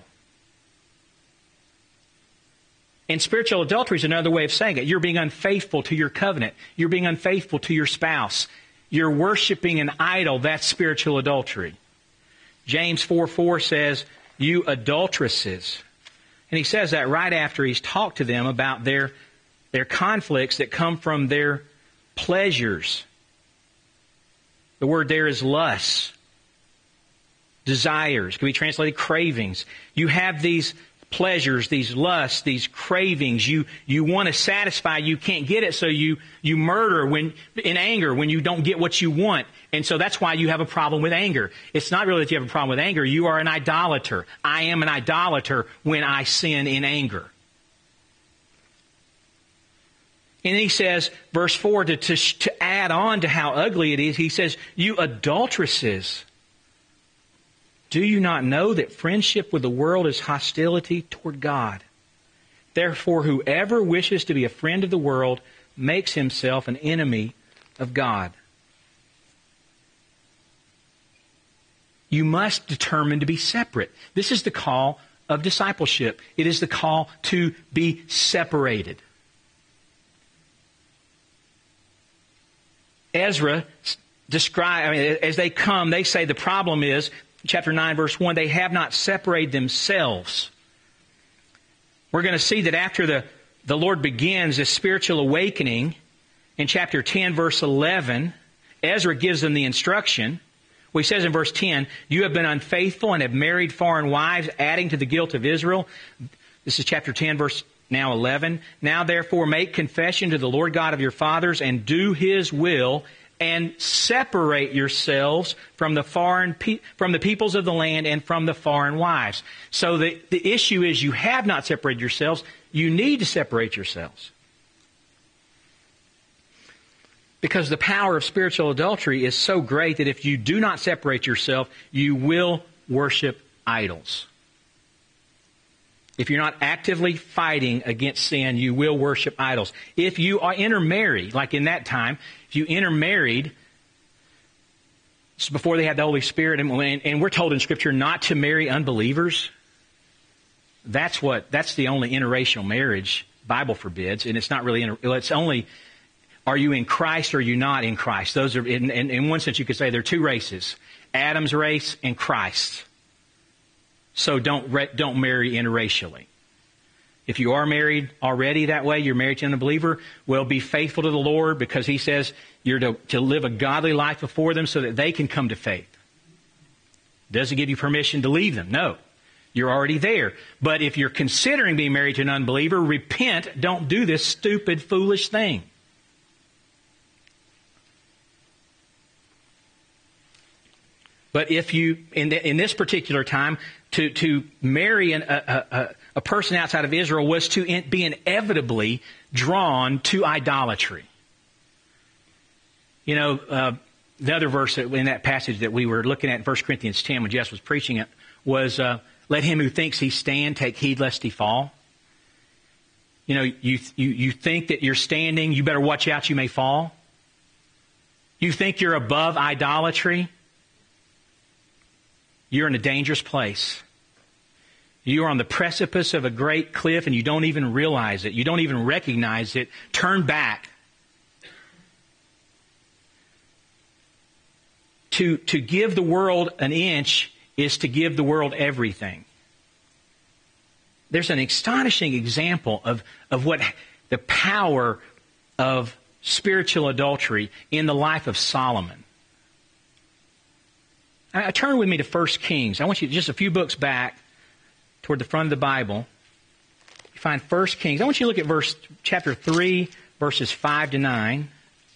And spiritual adultery is another way of saying it. You're being unfaithful to your covenant. You're being unfaithful to your spouse. You're worshiping an idol. That's spiritual adultery. James four four says, you adulteresses. And he says that right after he's talked to them about their, their conflicts that come from their pleasures. The word there is lust. Desires. Can be translated cravings. You have these pleasures, these lusts, these cravings. You you want to satisfy, you can't get it, so you you murder when in anger when you don't get what you want. And so that's why you have a problem with anger. It's not really that you have a problem with anger. You are an idolater. I am an idolater when I sin in anger. And he says, verse four, to, to, to add on to how ugly it is, he says, you adulteresses, do you not know that friendship with the world is hostility toward God? Therefore, whoever wishes to be a friend of the world makes himself an enemy of God. You must determine to be separate. This is the call of discipleship. It is the call to be separated. Ezra describe, I mean, as they come, they say the problem is, chapter nine, verse one, they have not separated themselves. We're going to see that after the, the Lord begins this spiritual awakening, in chapter ten, verse eleven, Ezra gives them the instruction. Well, he says in verse ten, you have been unfaithful and have married foreign wives, adding to the guilt of Israel. This is chapter ten, verse now eleven. Now therefore make confession to the Lord God of your fathers and do His will, and separate yourselves from the foreign pe- from the peoples of the land and from the foreign wives. So the, the issue is you have not separated yourselves. You need to separate yourselves. Because the power of spiritual adultery is so great that if you do not separate yourself, you will worship idols. If you're not actively fighting against sin, you will worship idols. If you are intermarried, like in that time, if you intermarried, this is before they had the Holy Spirit, and, and we're told in Scripture not to marry unbelievers. That's what, that's the only interracial marriage Bible forbids, and it's not really, inter, it's only, are you in Christ or are you not in Christ? Those are, in, in, in one sense you could say there are two races, Adam's race and Christ. So don't don't marry interracially. If you are married already that way, you're married to an unbeliever, well, be faithful to the Lord, because He says you're to, to live a godly life before them so that they can come to faith. Does He give you permission to leave them? No. You're already there. But if you're considering being married to an unbeliever, repent. Don't do this stupid, foolish thing. But if you, in, the, in this particular time, to, to marry an, a, a, a person outside of Israel was to in, be inevitably drawn to idolatry. You know, uh, the other verse in that passage that we were looking at in First Corinthians ten when Jess was preaching it was, uh, let him who thinks he stand take heed lest he fall. You know, you, you, you think that you're standing, you better watch out, you may fall. You think you're above idolatry, you're in a dangerous place. You are on the precipice of a great cliff and you don't even realize it. You don't even recognize it. Turn back. To, to give the world an inch is to give the world everything. There's an astonishing example of, of what the power of spiritual adultery in the life of Solomon. I, I turn with me to First Kings. I want you just a few books back toward the front of the Bible. You find First Kings. I want you to look at verse chapter three, verses five to nine.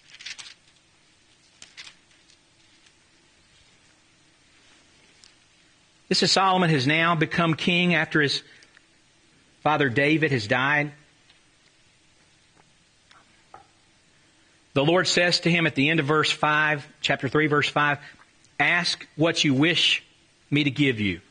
This is Solomon has now become king after his father David has died. The Lord says to him at the end of verse five, chapter three, verse five, ask what you wish me to give you.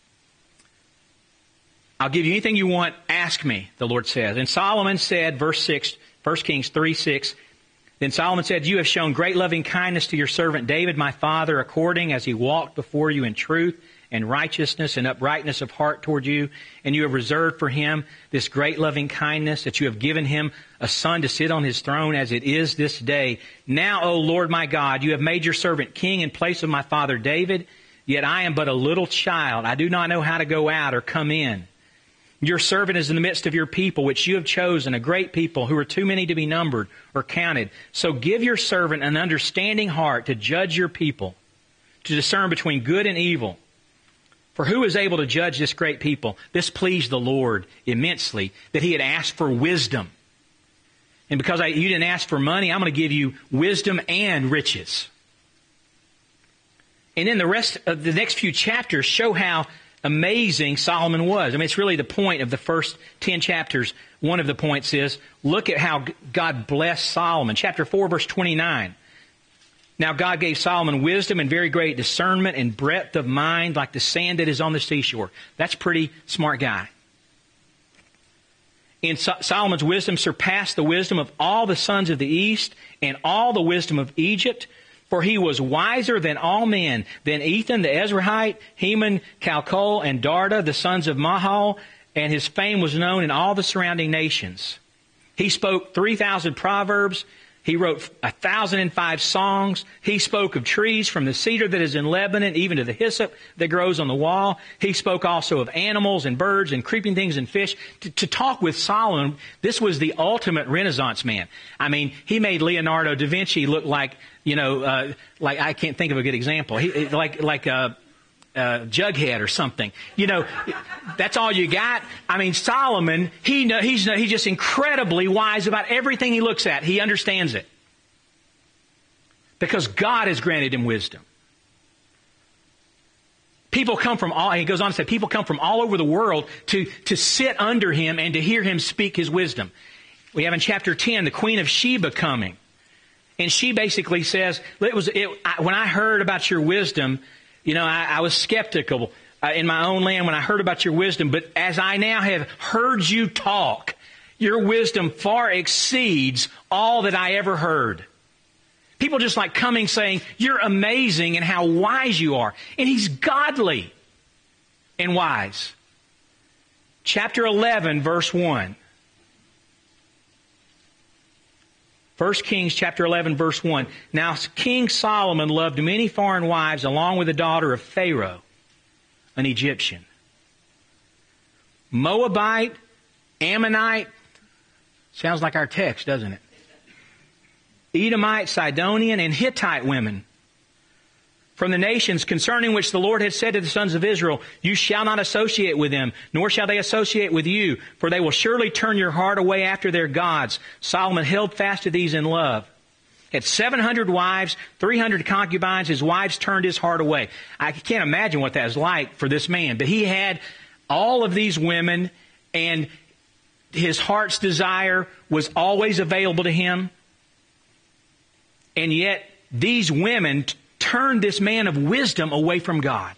I'll give you anything you want, ask me, the Lord says. And Solomon said, verse six, First Kings three, six, then Solomon said, you have shown great loving kindness to your servant David, my father, according as he walked before you in truth and righteousness and uprightness of heart toward you. And you have reserved for him this great loving kindness, that you have given him a son to sit on his throne as it is this day. Now, O Lord my God, you have made your servant king in place of my father David, yet I am but a little child. I do not know how to go out or come in. Your servant is in the midst of your people, which you have chosen, a great people who are too many to be numbered or counted. So give your servant an understanding heart to judge your people, to discern between good and evil. For who is able to judge this great people? This pleased the Lord immensely, that He had asked for wisdom. And because I, you didn't ask for money, I'm going to give you wisdom and riches. And then the rest of the next few chapters show how amazing Solomon was. I mean, it's really the point of the first ten chapters. One of the points is, look at how God blessed Solomon. Chapter four, verse twenty-nine. Now God gave Solomon wisdom and very great discernment and breadth of mind like the sand that is on the seashore. That's a pretty smart guy. And so- Solomon's wisdom surpassed the wisdom of all the sons of the east and all the wisdom of Egypt. For he was wiser than all men, than Ethan the Ezrahite, Heman, Calcol, and Darda, the sons of Mahal, and his fame was known in all the surrounding nations. He spoke three thousand proverbs. He wrote a thousand and five songs. He spoke of trees from the cedar that is in Lebanon, even to the hyssop that grows on the wall. He spoke also of animals and birds and creeping things and fish. To, to talk with Solomon, this was the ultimate Renaissance man. I mean, he made Leonardo da Vinci look like, you know, uh, like I can't think of a good example. He, like like a, a Jughead or something. You know, that's all you got. I mean, Solomon, he know, he's he's just incredibly wise about everything he looks at. He understands it because God has granted him wisdom. People come from all. He goes on to say, people come from all over the world to to sit under him and to hear him speak his wisdom. We have in chapter ten the Queen of Sheba coming. And she basically says, it was it, I, when I heard about your wisdom, you know, I, I was skeptical uh, in my own land when I heard about your wisdom. But as I now have heard you talk, your wisdom far exceeds all that I ever heard. People just like coming saying, you're amazing and how wise you are. And he's godly and wise. Chapter eleven, verse one. First Kings chapter eleven, verse one. Now King Solomon loved many foreign wives along with the daughter of Pharaoh, an Egyptian. Moabite, Ammonite, sounds like our text, doesn't it? Edomite, Sidonian, and Hittite women from the nations concerning which the Lord had said to the sons of Israel, you shall not associate with them, nor shall they associate with you, for they will surely turn your heart away after their gods. Solomon held fast to these in love. He had seven hundred wives, three hundred concubines. His wives turned his heart away. I can't imagine what that was like for this man, but he had all of these women, and his heart's desire was always available to him. And yet, these women t- turned this man of wisdom away from God.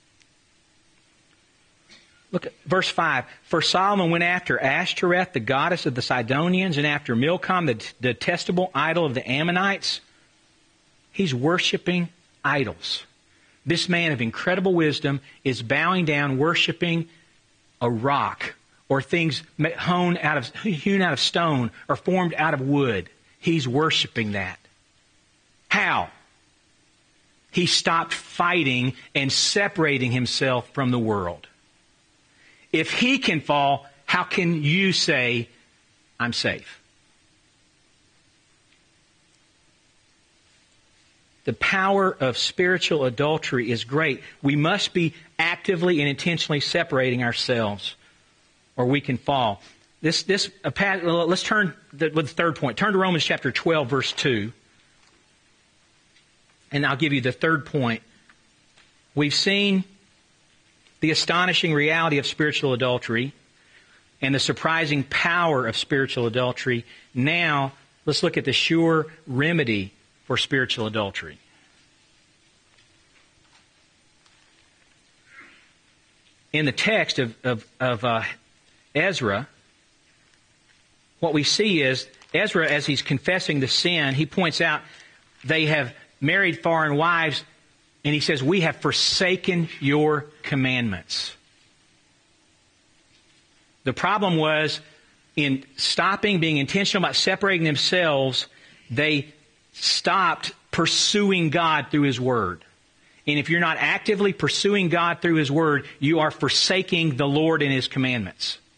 Look at verse five. For Solomon went after Ashtoreth, the goddess of the Sidonians, and after Milcom, the d- detestable idol of the Ammonites. He's worshiping idols. This man of incredible wisdom is bowing down, worshiping a rock or things hewn out of, hewn out of stone or formed out of wood. He's worshiping that. How? He stopped fighting and separating himself from the world. If he can fall, how can you say, I'm safe? The power of spiritual adultery is great. We must be actively and intentionally separating ourselves, or we can fall. This, this, let's turn with the third point. Turn to Romans chapter twelve, verse two. And I'll give you the third point. We've seen the astonishing reality of spiritual adultery and the surprising power of spiritual adultery. Now, let's look at the sure remedy for spiritual adultery. In the text of, of, of uh, Ezra, what we see is Ezra, as he's confessing the sin, he points out they have married foreign wives, and he says, we have forsaken your commandments. The problem was, in stopping, being intentional about separating themselves, they stopped pursuing God through His Word. And if you're not actively pursuing God through His Word, you are forsaking the Lord and His commandments.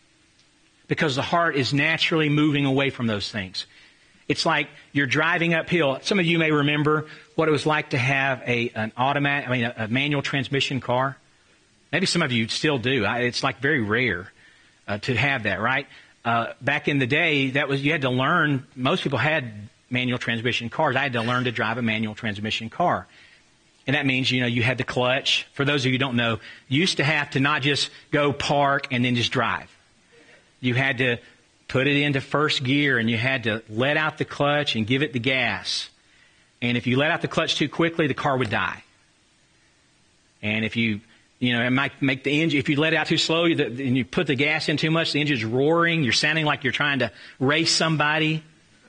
because the heart is naturally moving away from those things. It's like you're driving uphill. Some of you may remember what it was like to have a an automatic, I mean, a, a manual transmission car. Maybe some of you still do. I, it's like very rare uh, to have that, right? Uh, back in the day, that was you had to learn. Most people had manual transmission cars. I had to learn to drive a manual transmission car. And that means, you know, you had the clutch. For those of you who don't know, you used to have to not just go park and then just drive. You had to put it into first gear, and you had to let out the clutch and give it the gas. And if you let out the clutch too quickly, the car would die. And if you, you know, it might make the engine, if you let it out too slow and you put the gas in too much, the engine's roaring. You're sounding like you're trying to race somebody.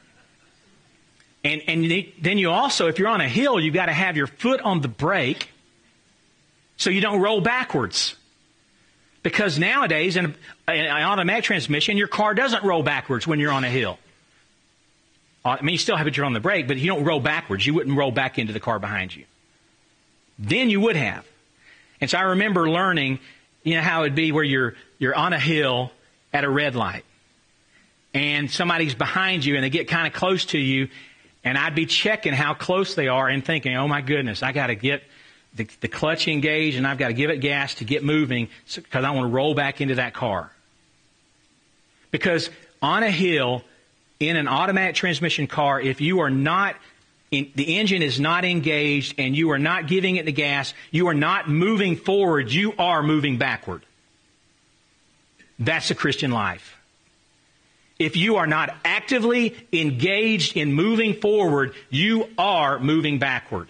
And, and then you also, if you're on a hill, you've got to have your foot on the brake so you don't roll backwards. Because nowadays, in an automatic transmission, your car doesn't roll backwards when you're on a hill. I mean, you still have it, you're on the brake, but you don't roll backwards. You wouldn't roll back into the car behind you. Then you would have. And so I remember learning, you know, how it would be where you're you're on a hill at a red light. And somebody's behind you and they get kind of close to you. And I'd be checking how close they are and thinking, oh my goodness, I got to get the, the clutch engaged and I've got to give it gas to get moving because I want to roll back into that car. Because on a hill, in an automatic transmission car, if you are not, in, the engine is not engaged and you are not giving it the gas, you are not moving forward, you are moving backward. That's the Christian life. If you are not actively engaged in moving forward, you are moving backward.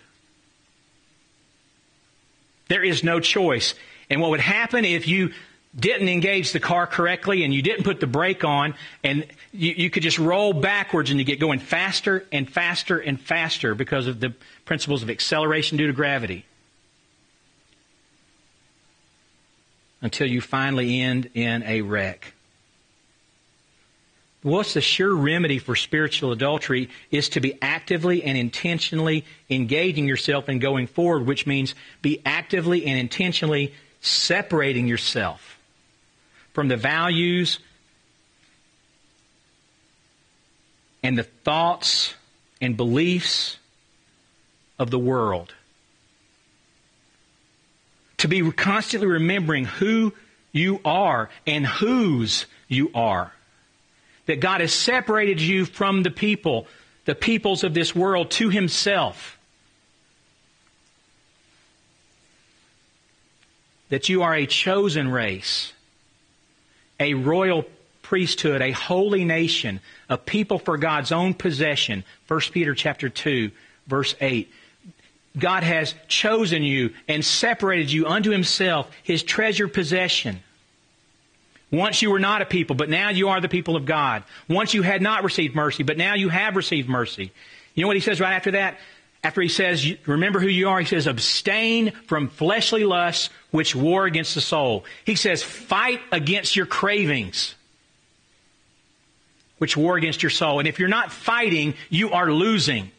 There is no choice. And what would happen if you didn't engage the car correctly and you didn't put the brake on and you, you could just roll backwards and you get going faster and faster and faster because of the principles of acceleration due to gravity until you finally end in a wreck. What's the sure remedy for spiritual adultery is to be actively and intentionally engaging yourself and going forward, which means be actively and intentionally separating yourself from the values and the thoughts and beliefs of the world. To be constantly remembering who you are and whose you are. That God has separated you from the people, the peoples of this world, to Himself. That you are a chosen race, a royal priesthood, a holy nation, a people for God's own possession. First Peter chapter two, verse eight. God has chosen you and separated you unto Himself, His treasured possession. Once you were not a people, but now you are the people of God. Once you had not received mercy, but now you have received mercy. You know what He says right after that? After He says, remember who you are, He says, abstain from fleshly lusts which war against the soul. He says, fight against your cravings which war against your soul. And if you're not fighting, you are losing.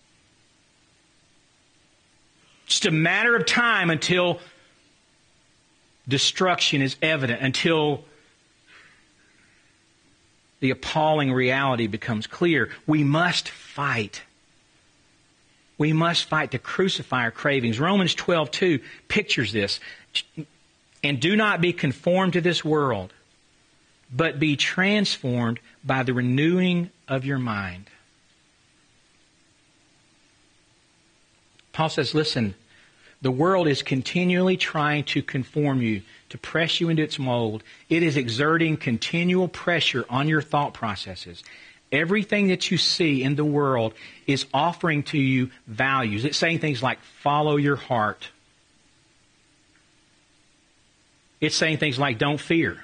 Just a matter of time until destruction is evident, until the appalling reality becomes clear. We must fight. We must fight to crucify our cravings. Romans twelve two pictures this. And do not be conformed to this world, but be transformed by the renewing of your mind. Paul says, listen, the world is continually trying to conform you, to press you into its mold. It is exerting continual pressure on your thought processes. Everything that you see in the world is offering to you values. It's saying things like, follow your heart. It's saying things like, don't fear.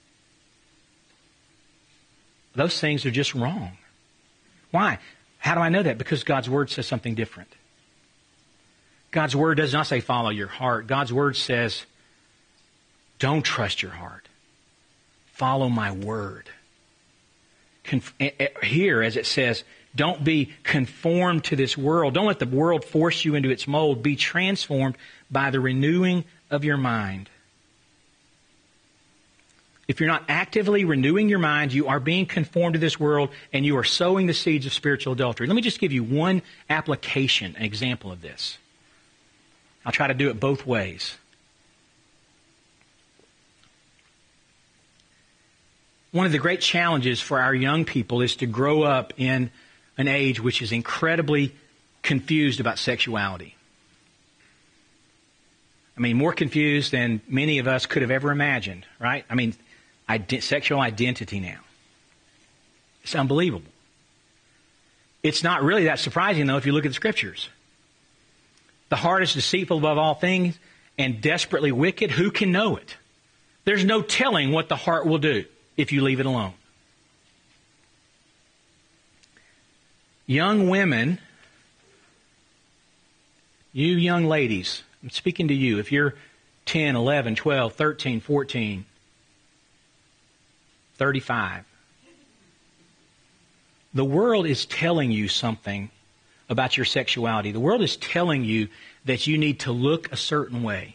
Those things are just wrong. Why? How do I know that? Because God's Word says something different. God's Word does not say follow your heart. God's Word says, don't trust your heart. Follow my Word. Conf- here, as it says, don't be conformed to this world. Don't let the world force you into its mold. Be transformed by the renewing of your mind. if you're not actively renewing your mind, you are being conformed to this world and you are sowing the seeds of spiritual adultery. Let me just give you one application, an example of this. I'll try to do it both ways. One of the great challenges for our young people is to grow up in an age which is incredibly confused about sexuality. I mean, more confused than many of us could have ever imagined, right? I mean, ide- sexual identity now. It's unbelievable. It's not really that surprising, though, if you look at the Scriptures. The heart is deceitful above all things and desperately wicked. Who can know it? There's no telling what the heart will do if you leave it alone. Young women, you young ladies, I'm speaking to you. If you're ten, eleven, twelve, thirteen, fourteen, thirty-five, the world is telling you something about your sexuality. The world is telling you that you need to look a certain way,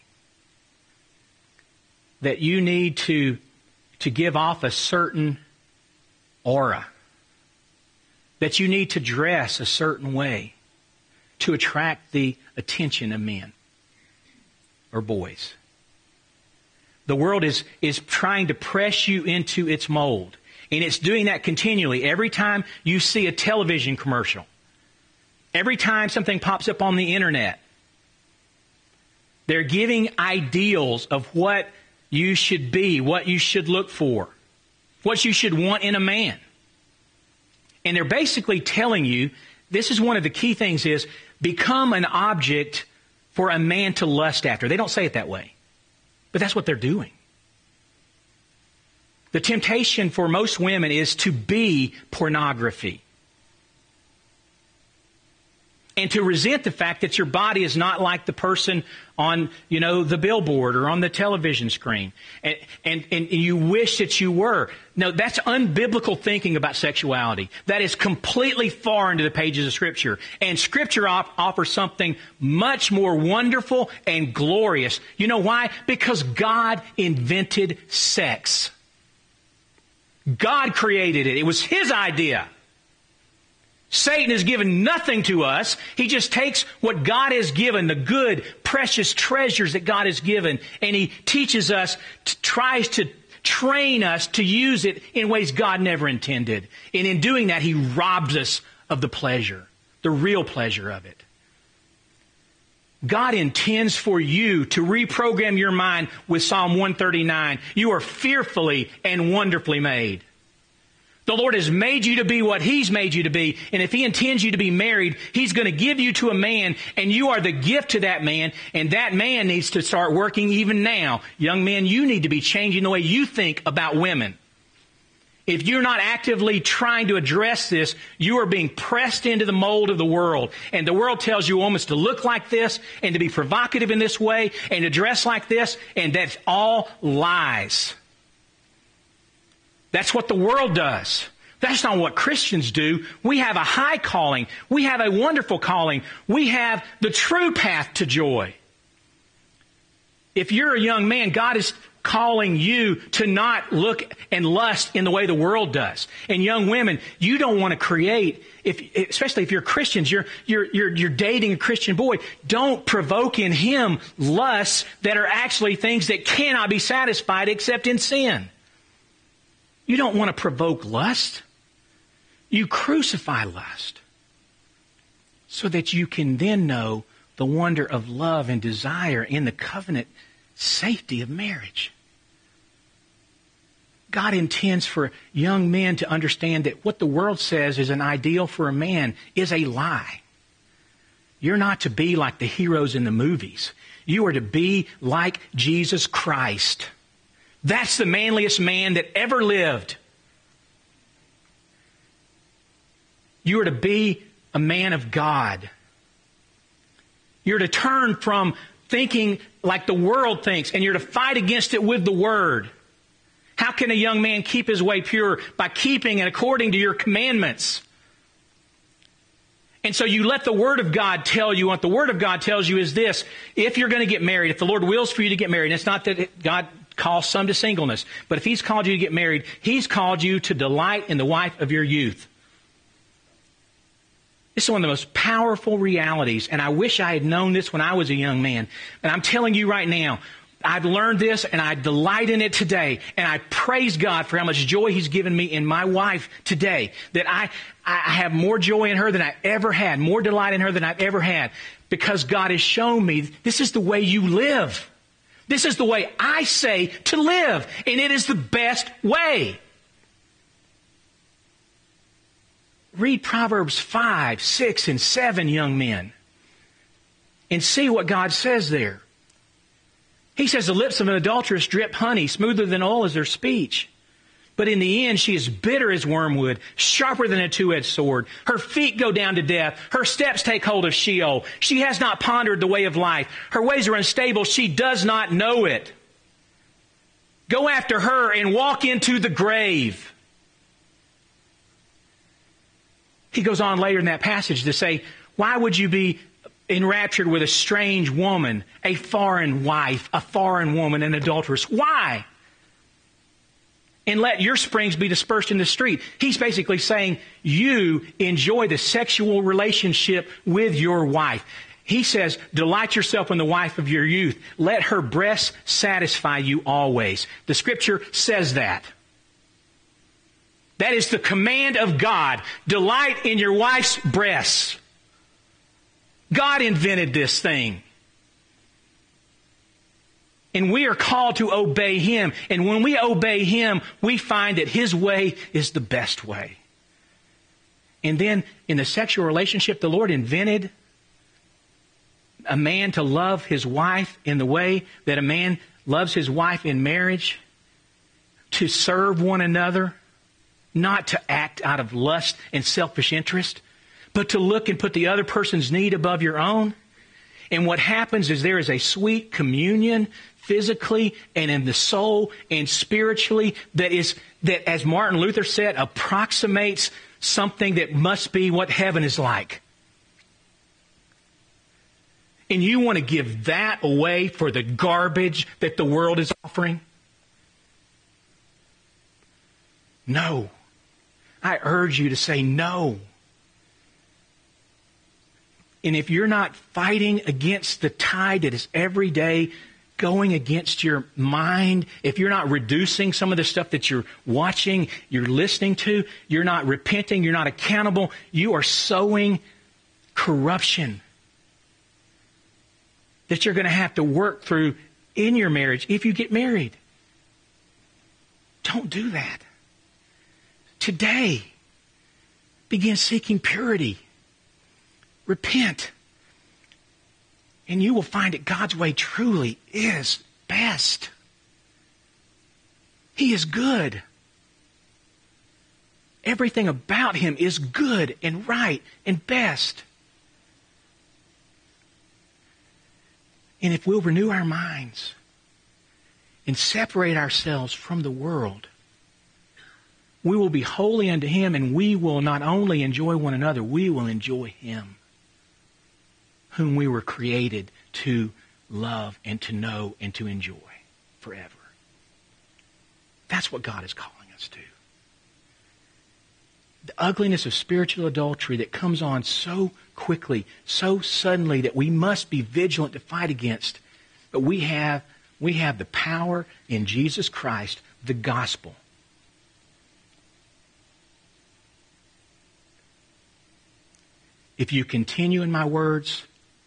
that you need to, to give off a certain aura, that you need to dress a certain way to attract the attention of men or boys. The world is, is trying to press you into its mold. And it's doing that continually. Every time you see a television commercial, every time something pops up on the internet, they're giving ideals of what you should be, what you should look for, what you should want in a man. And they're basically telling you, this is one of the key things is, become an object for a man to lust after. They don't say it that way, but that's what they're doing. The temptation for most women is to be pornography. And to resent the fact that your body is not like the person on, you know, the billboard or on the television screen. And, and, and you wish that you were. No, that's unbiblical thinking about sexuality. That is completely foreign to the pages of Scripture. And Scripture op- offers something much more wonderful and glorious. You know why? Because God invented sex. God created it. It was His idea. Satan has given nothing to us. He just takes what God has given, the good, precious treasures that God has given, and he teaches us, to, tries to train us to use it in ways God never intended. And in doing that, he robs us of the pleasure, the real pleasure of it. God intends for you to reprogram your mind with Psalm one thirty-nine. You are fearfully and wonderfully made. The Lord has made you to be what He's made you to be. And if He intends you to be married, He's going to give you to a man, and you are the gift to that man, and that man needs to start working even now. Young men, you need to be changing the way you think about women. If you're not actively trying to address this, you are being pressed into the mold of the world. And the world tells you almost to look like this, and to be provocative in this way, and to dress like this, and that's all lies. That's what the world does. That's not what Christians do. We have a high calling. We have a wonderful calling. We have the true path to joy. If you're a young man, God is calling you to not look and lust in the way the world does. And young women, you don't want to create, if, especially if you're Christians, you're, you're, you're, you're dating a Christian boy, don't provoke in him lusts that are actually things that cannot be satisfied except in sin. You don't want to provoke lust. You crucify lust so that you can then know the wonder of love and desire in the covenant safety of marriage. God intends for young men to understand that what the world says is an ideal for a man is a lie. You're not to be like the heroes in the movies. You are to be like Jesus Christ. That's the manliest man that ever lived. You are to be a man of God. You're to turn from thinking like the world thinks, and you're to fight against it with the Word. How can a young man keep his way pure? By keeping and according to your commandments. And so you let the Word of God tell you what the Word of God tells you is this. If you're going to get married, if the Lord wills for you to get married, and it's not that God calls some to singleness. But if He's called you to get married, He's called you to delight in the wife of your youth. This is one of the most powerful realities, and I wish I had known this when I was a young man. And I'm telling you right now, I've learned this, and I delight in it today. And I praise God for how much joy He's given me in my wife today. That I, I have more joy in her than I ever had, more delight in her than I've ever had. Because God has shown me this is the way you live. This is the way I say to live, and it is the best way. Read Proverbs five, six, and seven, young men, and see what God says there. He says, the lips of an adulteress drip honey, smoother than oil is their speech. But in the end, she is bitter as wormwood, sharper than a two-edged sword. Her feet go down to death. Her steps take hold of Sheol. She has not pondered the way of life. Her ways are unstable. She does not know it. Go after her and walk into the grave. He goes on later in that passage to say, why would you be enraptured with a strange woman, a foreign wife, a foreign woman, an adulteress? Why? And let your springs be dispersed in the street. He's basically saying, you enjoy the sexual relationship with your wife. He says, delight yourself in the wife of your youth. Let her breasts satisfy you always. The Scripture says that. That is the command of God. Delight in your wife's breasts. God invented this thing. And we are called to obey Him. And when we obey Him, we find that His way is the best way. And then in the sexual relationship, the Lord invented a man to love his wife in the way that a man loves his wife in marriage, to serve one another, not to act out of lust and selfish interest, but to look and put the other person's need above your own. And what happens is there is a sweet communion physically and in the soul and spiritually that is, that as Martin Luther said, approximates something that must be what heaven is like. And you want to give that away for the garbage that the world is offering? No. I urge you to say no. And if you're not fighting against the tide that is every day going against your mind, if you're not reducing some of the stuff that you're watching, you're listening to, you're not repenting, you're not accountable, you are sowing corruption that you're going to have to work through in your marriage if you get married. Don't do that. Today, begin seeking purity. Repent. And you will find that God's way truly is best. He is good. Everything about Him is good and right and best. And if we'll renew our minds and separate ourselves from the world, we will be holy unto Him, and we will not only enjoy one another, we will enjoy Him, whom we were created to love and to know and to enjoy forever. That's what God is calling us to. The ugliness of spiritual adultery that comes on so quickly, so suddenly, that we must be vigilant to fight against. But we have, we have the power in Jesus Christ, the gospel. If you continue in my words,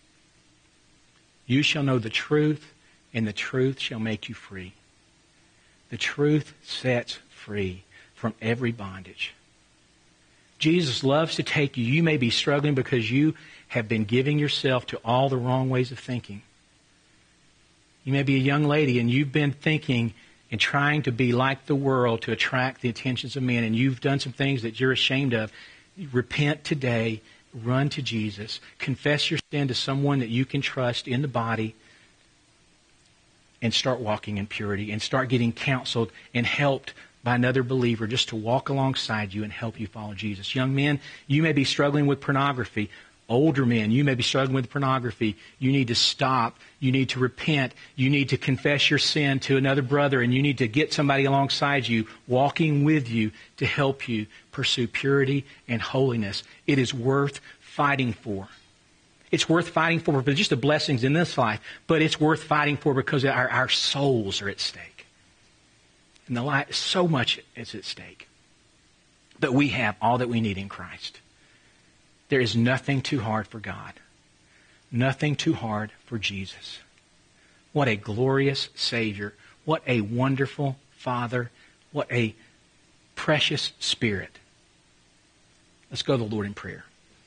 you shall know the truth, and the truth shall make you free. The truth sets free from every bondage. Jesus loves to take you. You may be struggling because you have been giving yourself to all the wrong ways of thinking. You may be a young lady and you've been thinking and trying to be like the world to attract the attentions of men, and you've done some things that you're ashamed of. Repent today. Run to Jesus. Confess your sin to someone that you can trust in the body, and start walking in purity, and start getting counseled and helped by another believer just to walk alongside you and help you follow Jesus. Young men, you may be struggling with pornography. Older men, you may be struggling with pornography. You need to stop. You need to repent. You need to confess your sin to another brother, and you need to get somebody alongside you, walking with you to help you pursue purity and holiness. It is worth fighting for. It's worth fighting for for just the blessings in this life, but it's worth fighting for because our, our souls are at stake. And the life, so much is at stake. But we have all that we need in Christ. There is nothing too hard for God. Nothing too hard for Jesus. What a glorious Savior. What a wonderful Father. What a precious Spirit. Let's go to the Lord in prayer.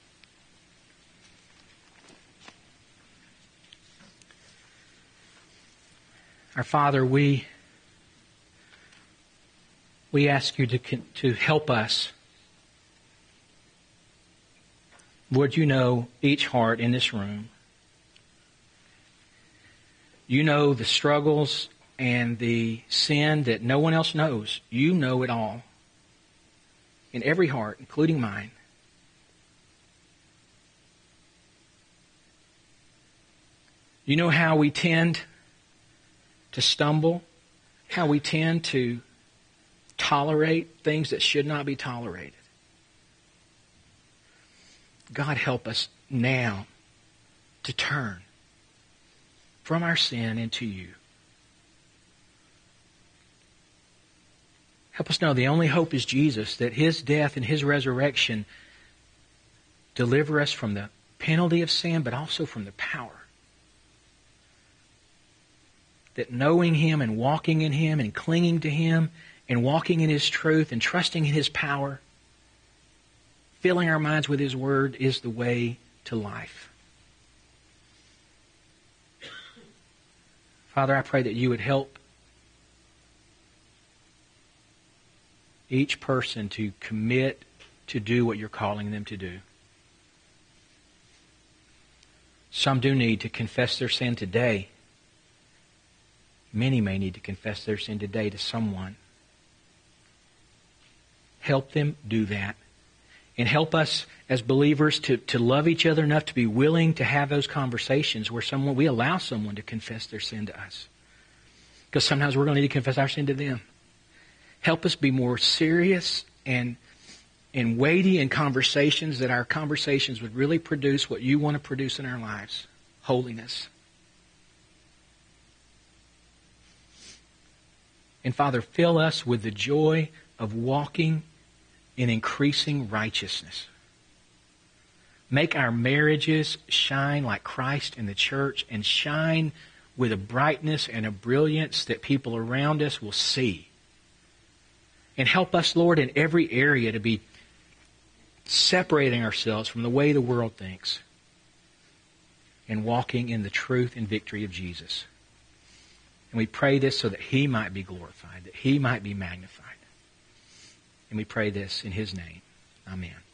Our Father, we, we ask you to, to help us. Lord, you know each heart in this room. You know the struggles and the sin that no one else knows. You know it all. In every heart, including mine. You know how we tend to stumble, how we tend to tolerate things that should not be tolerated. God, help us now to turn from our sin into you. Help us know the only hope is Jesus, that His death and His resurrection deliver us from the penalty of sin, but also from the power. That knowing Him and walking in Him and clinging to Him and walking in His truth and trusting in His power, filling our minds with His Word is the way to life. Father, I pray that you would help each person to commit to do what you're calling them to do. Some do need to confess their sin today. Many may need to confess their sin today to someone. Help them do that. And help us as believers to, to love each other enough to be willing to have those conversations where someone we allow someone to confess their sin to us. Because sometimes we're going to need to confess our sin to them. Help us be more serious and, and weighty in conversations, that our conversations would really produce what you want to produce in our lives. Holiness. And Father, fill us with the joy of walking in increasing righteousness. Make our marriages shine like Christ in the church, and shine with a brightness and a brilliance that people around us will see. And help us, Lord, in every area to be separating ourselves from the way the world thinks and walking in the truth and victory of Jesus. And we pray this so that He might be glorified, that He might be magnified. And we pray this in His name. Amen.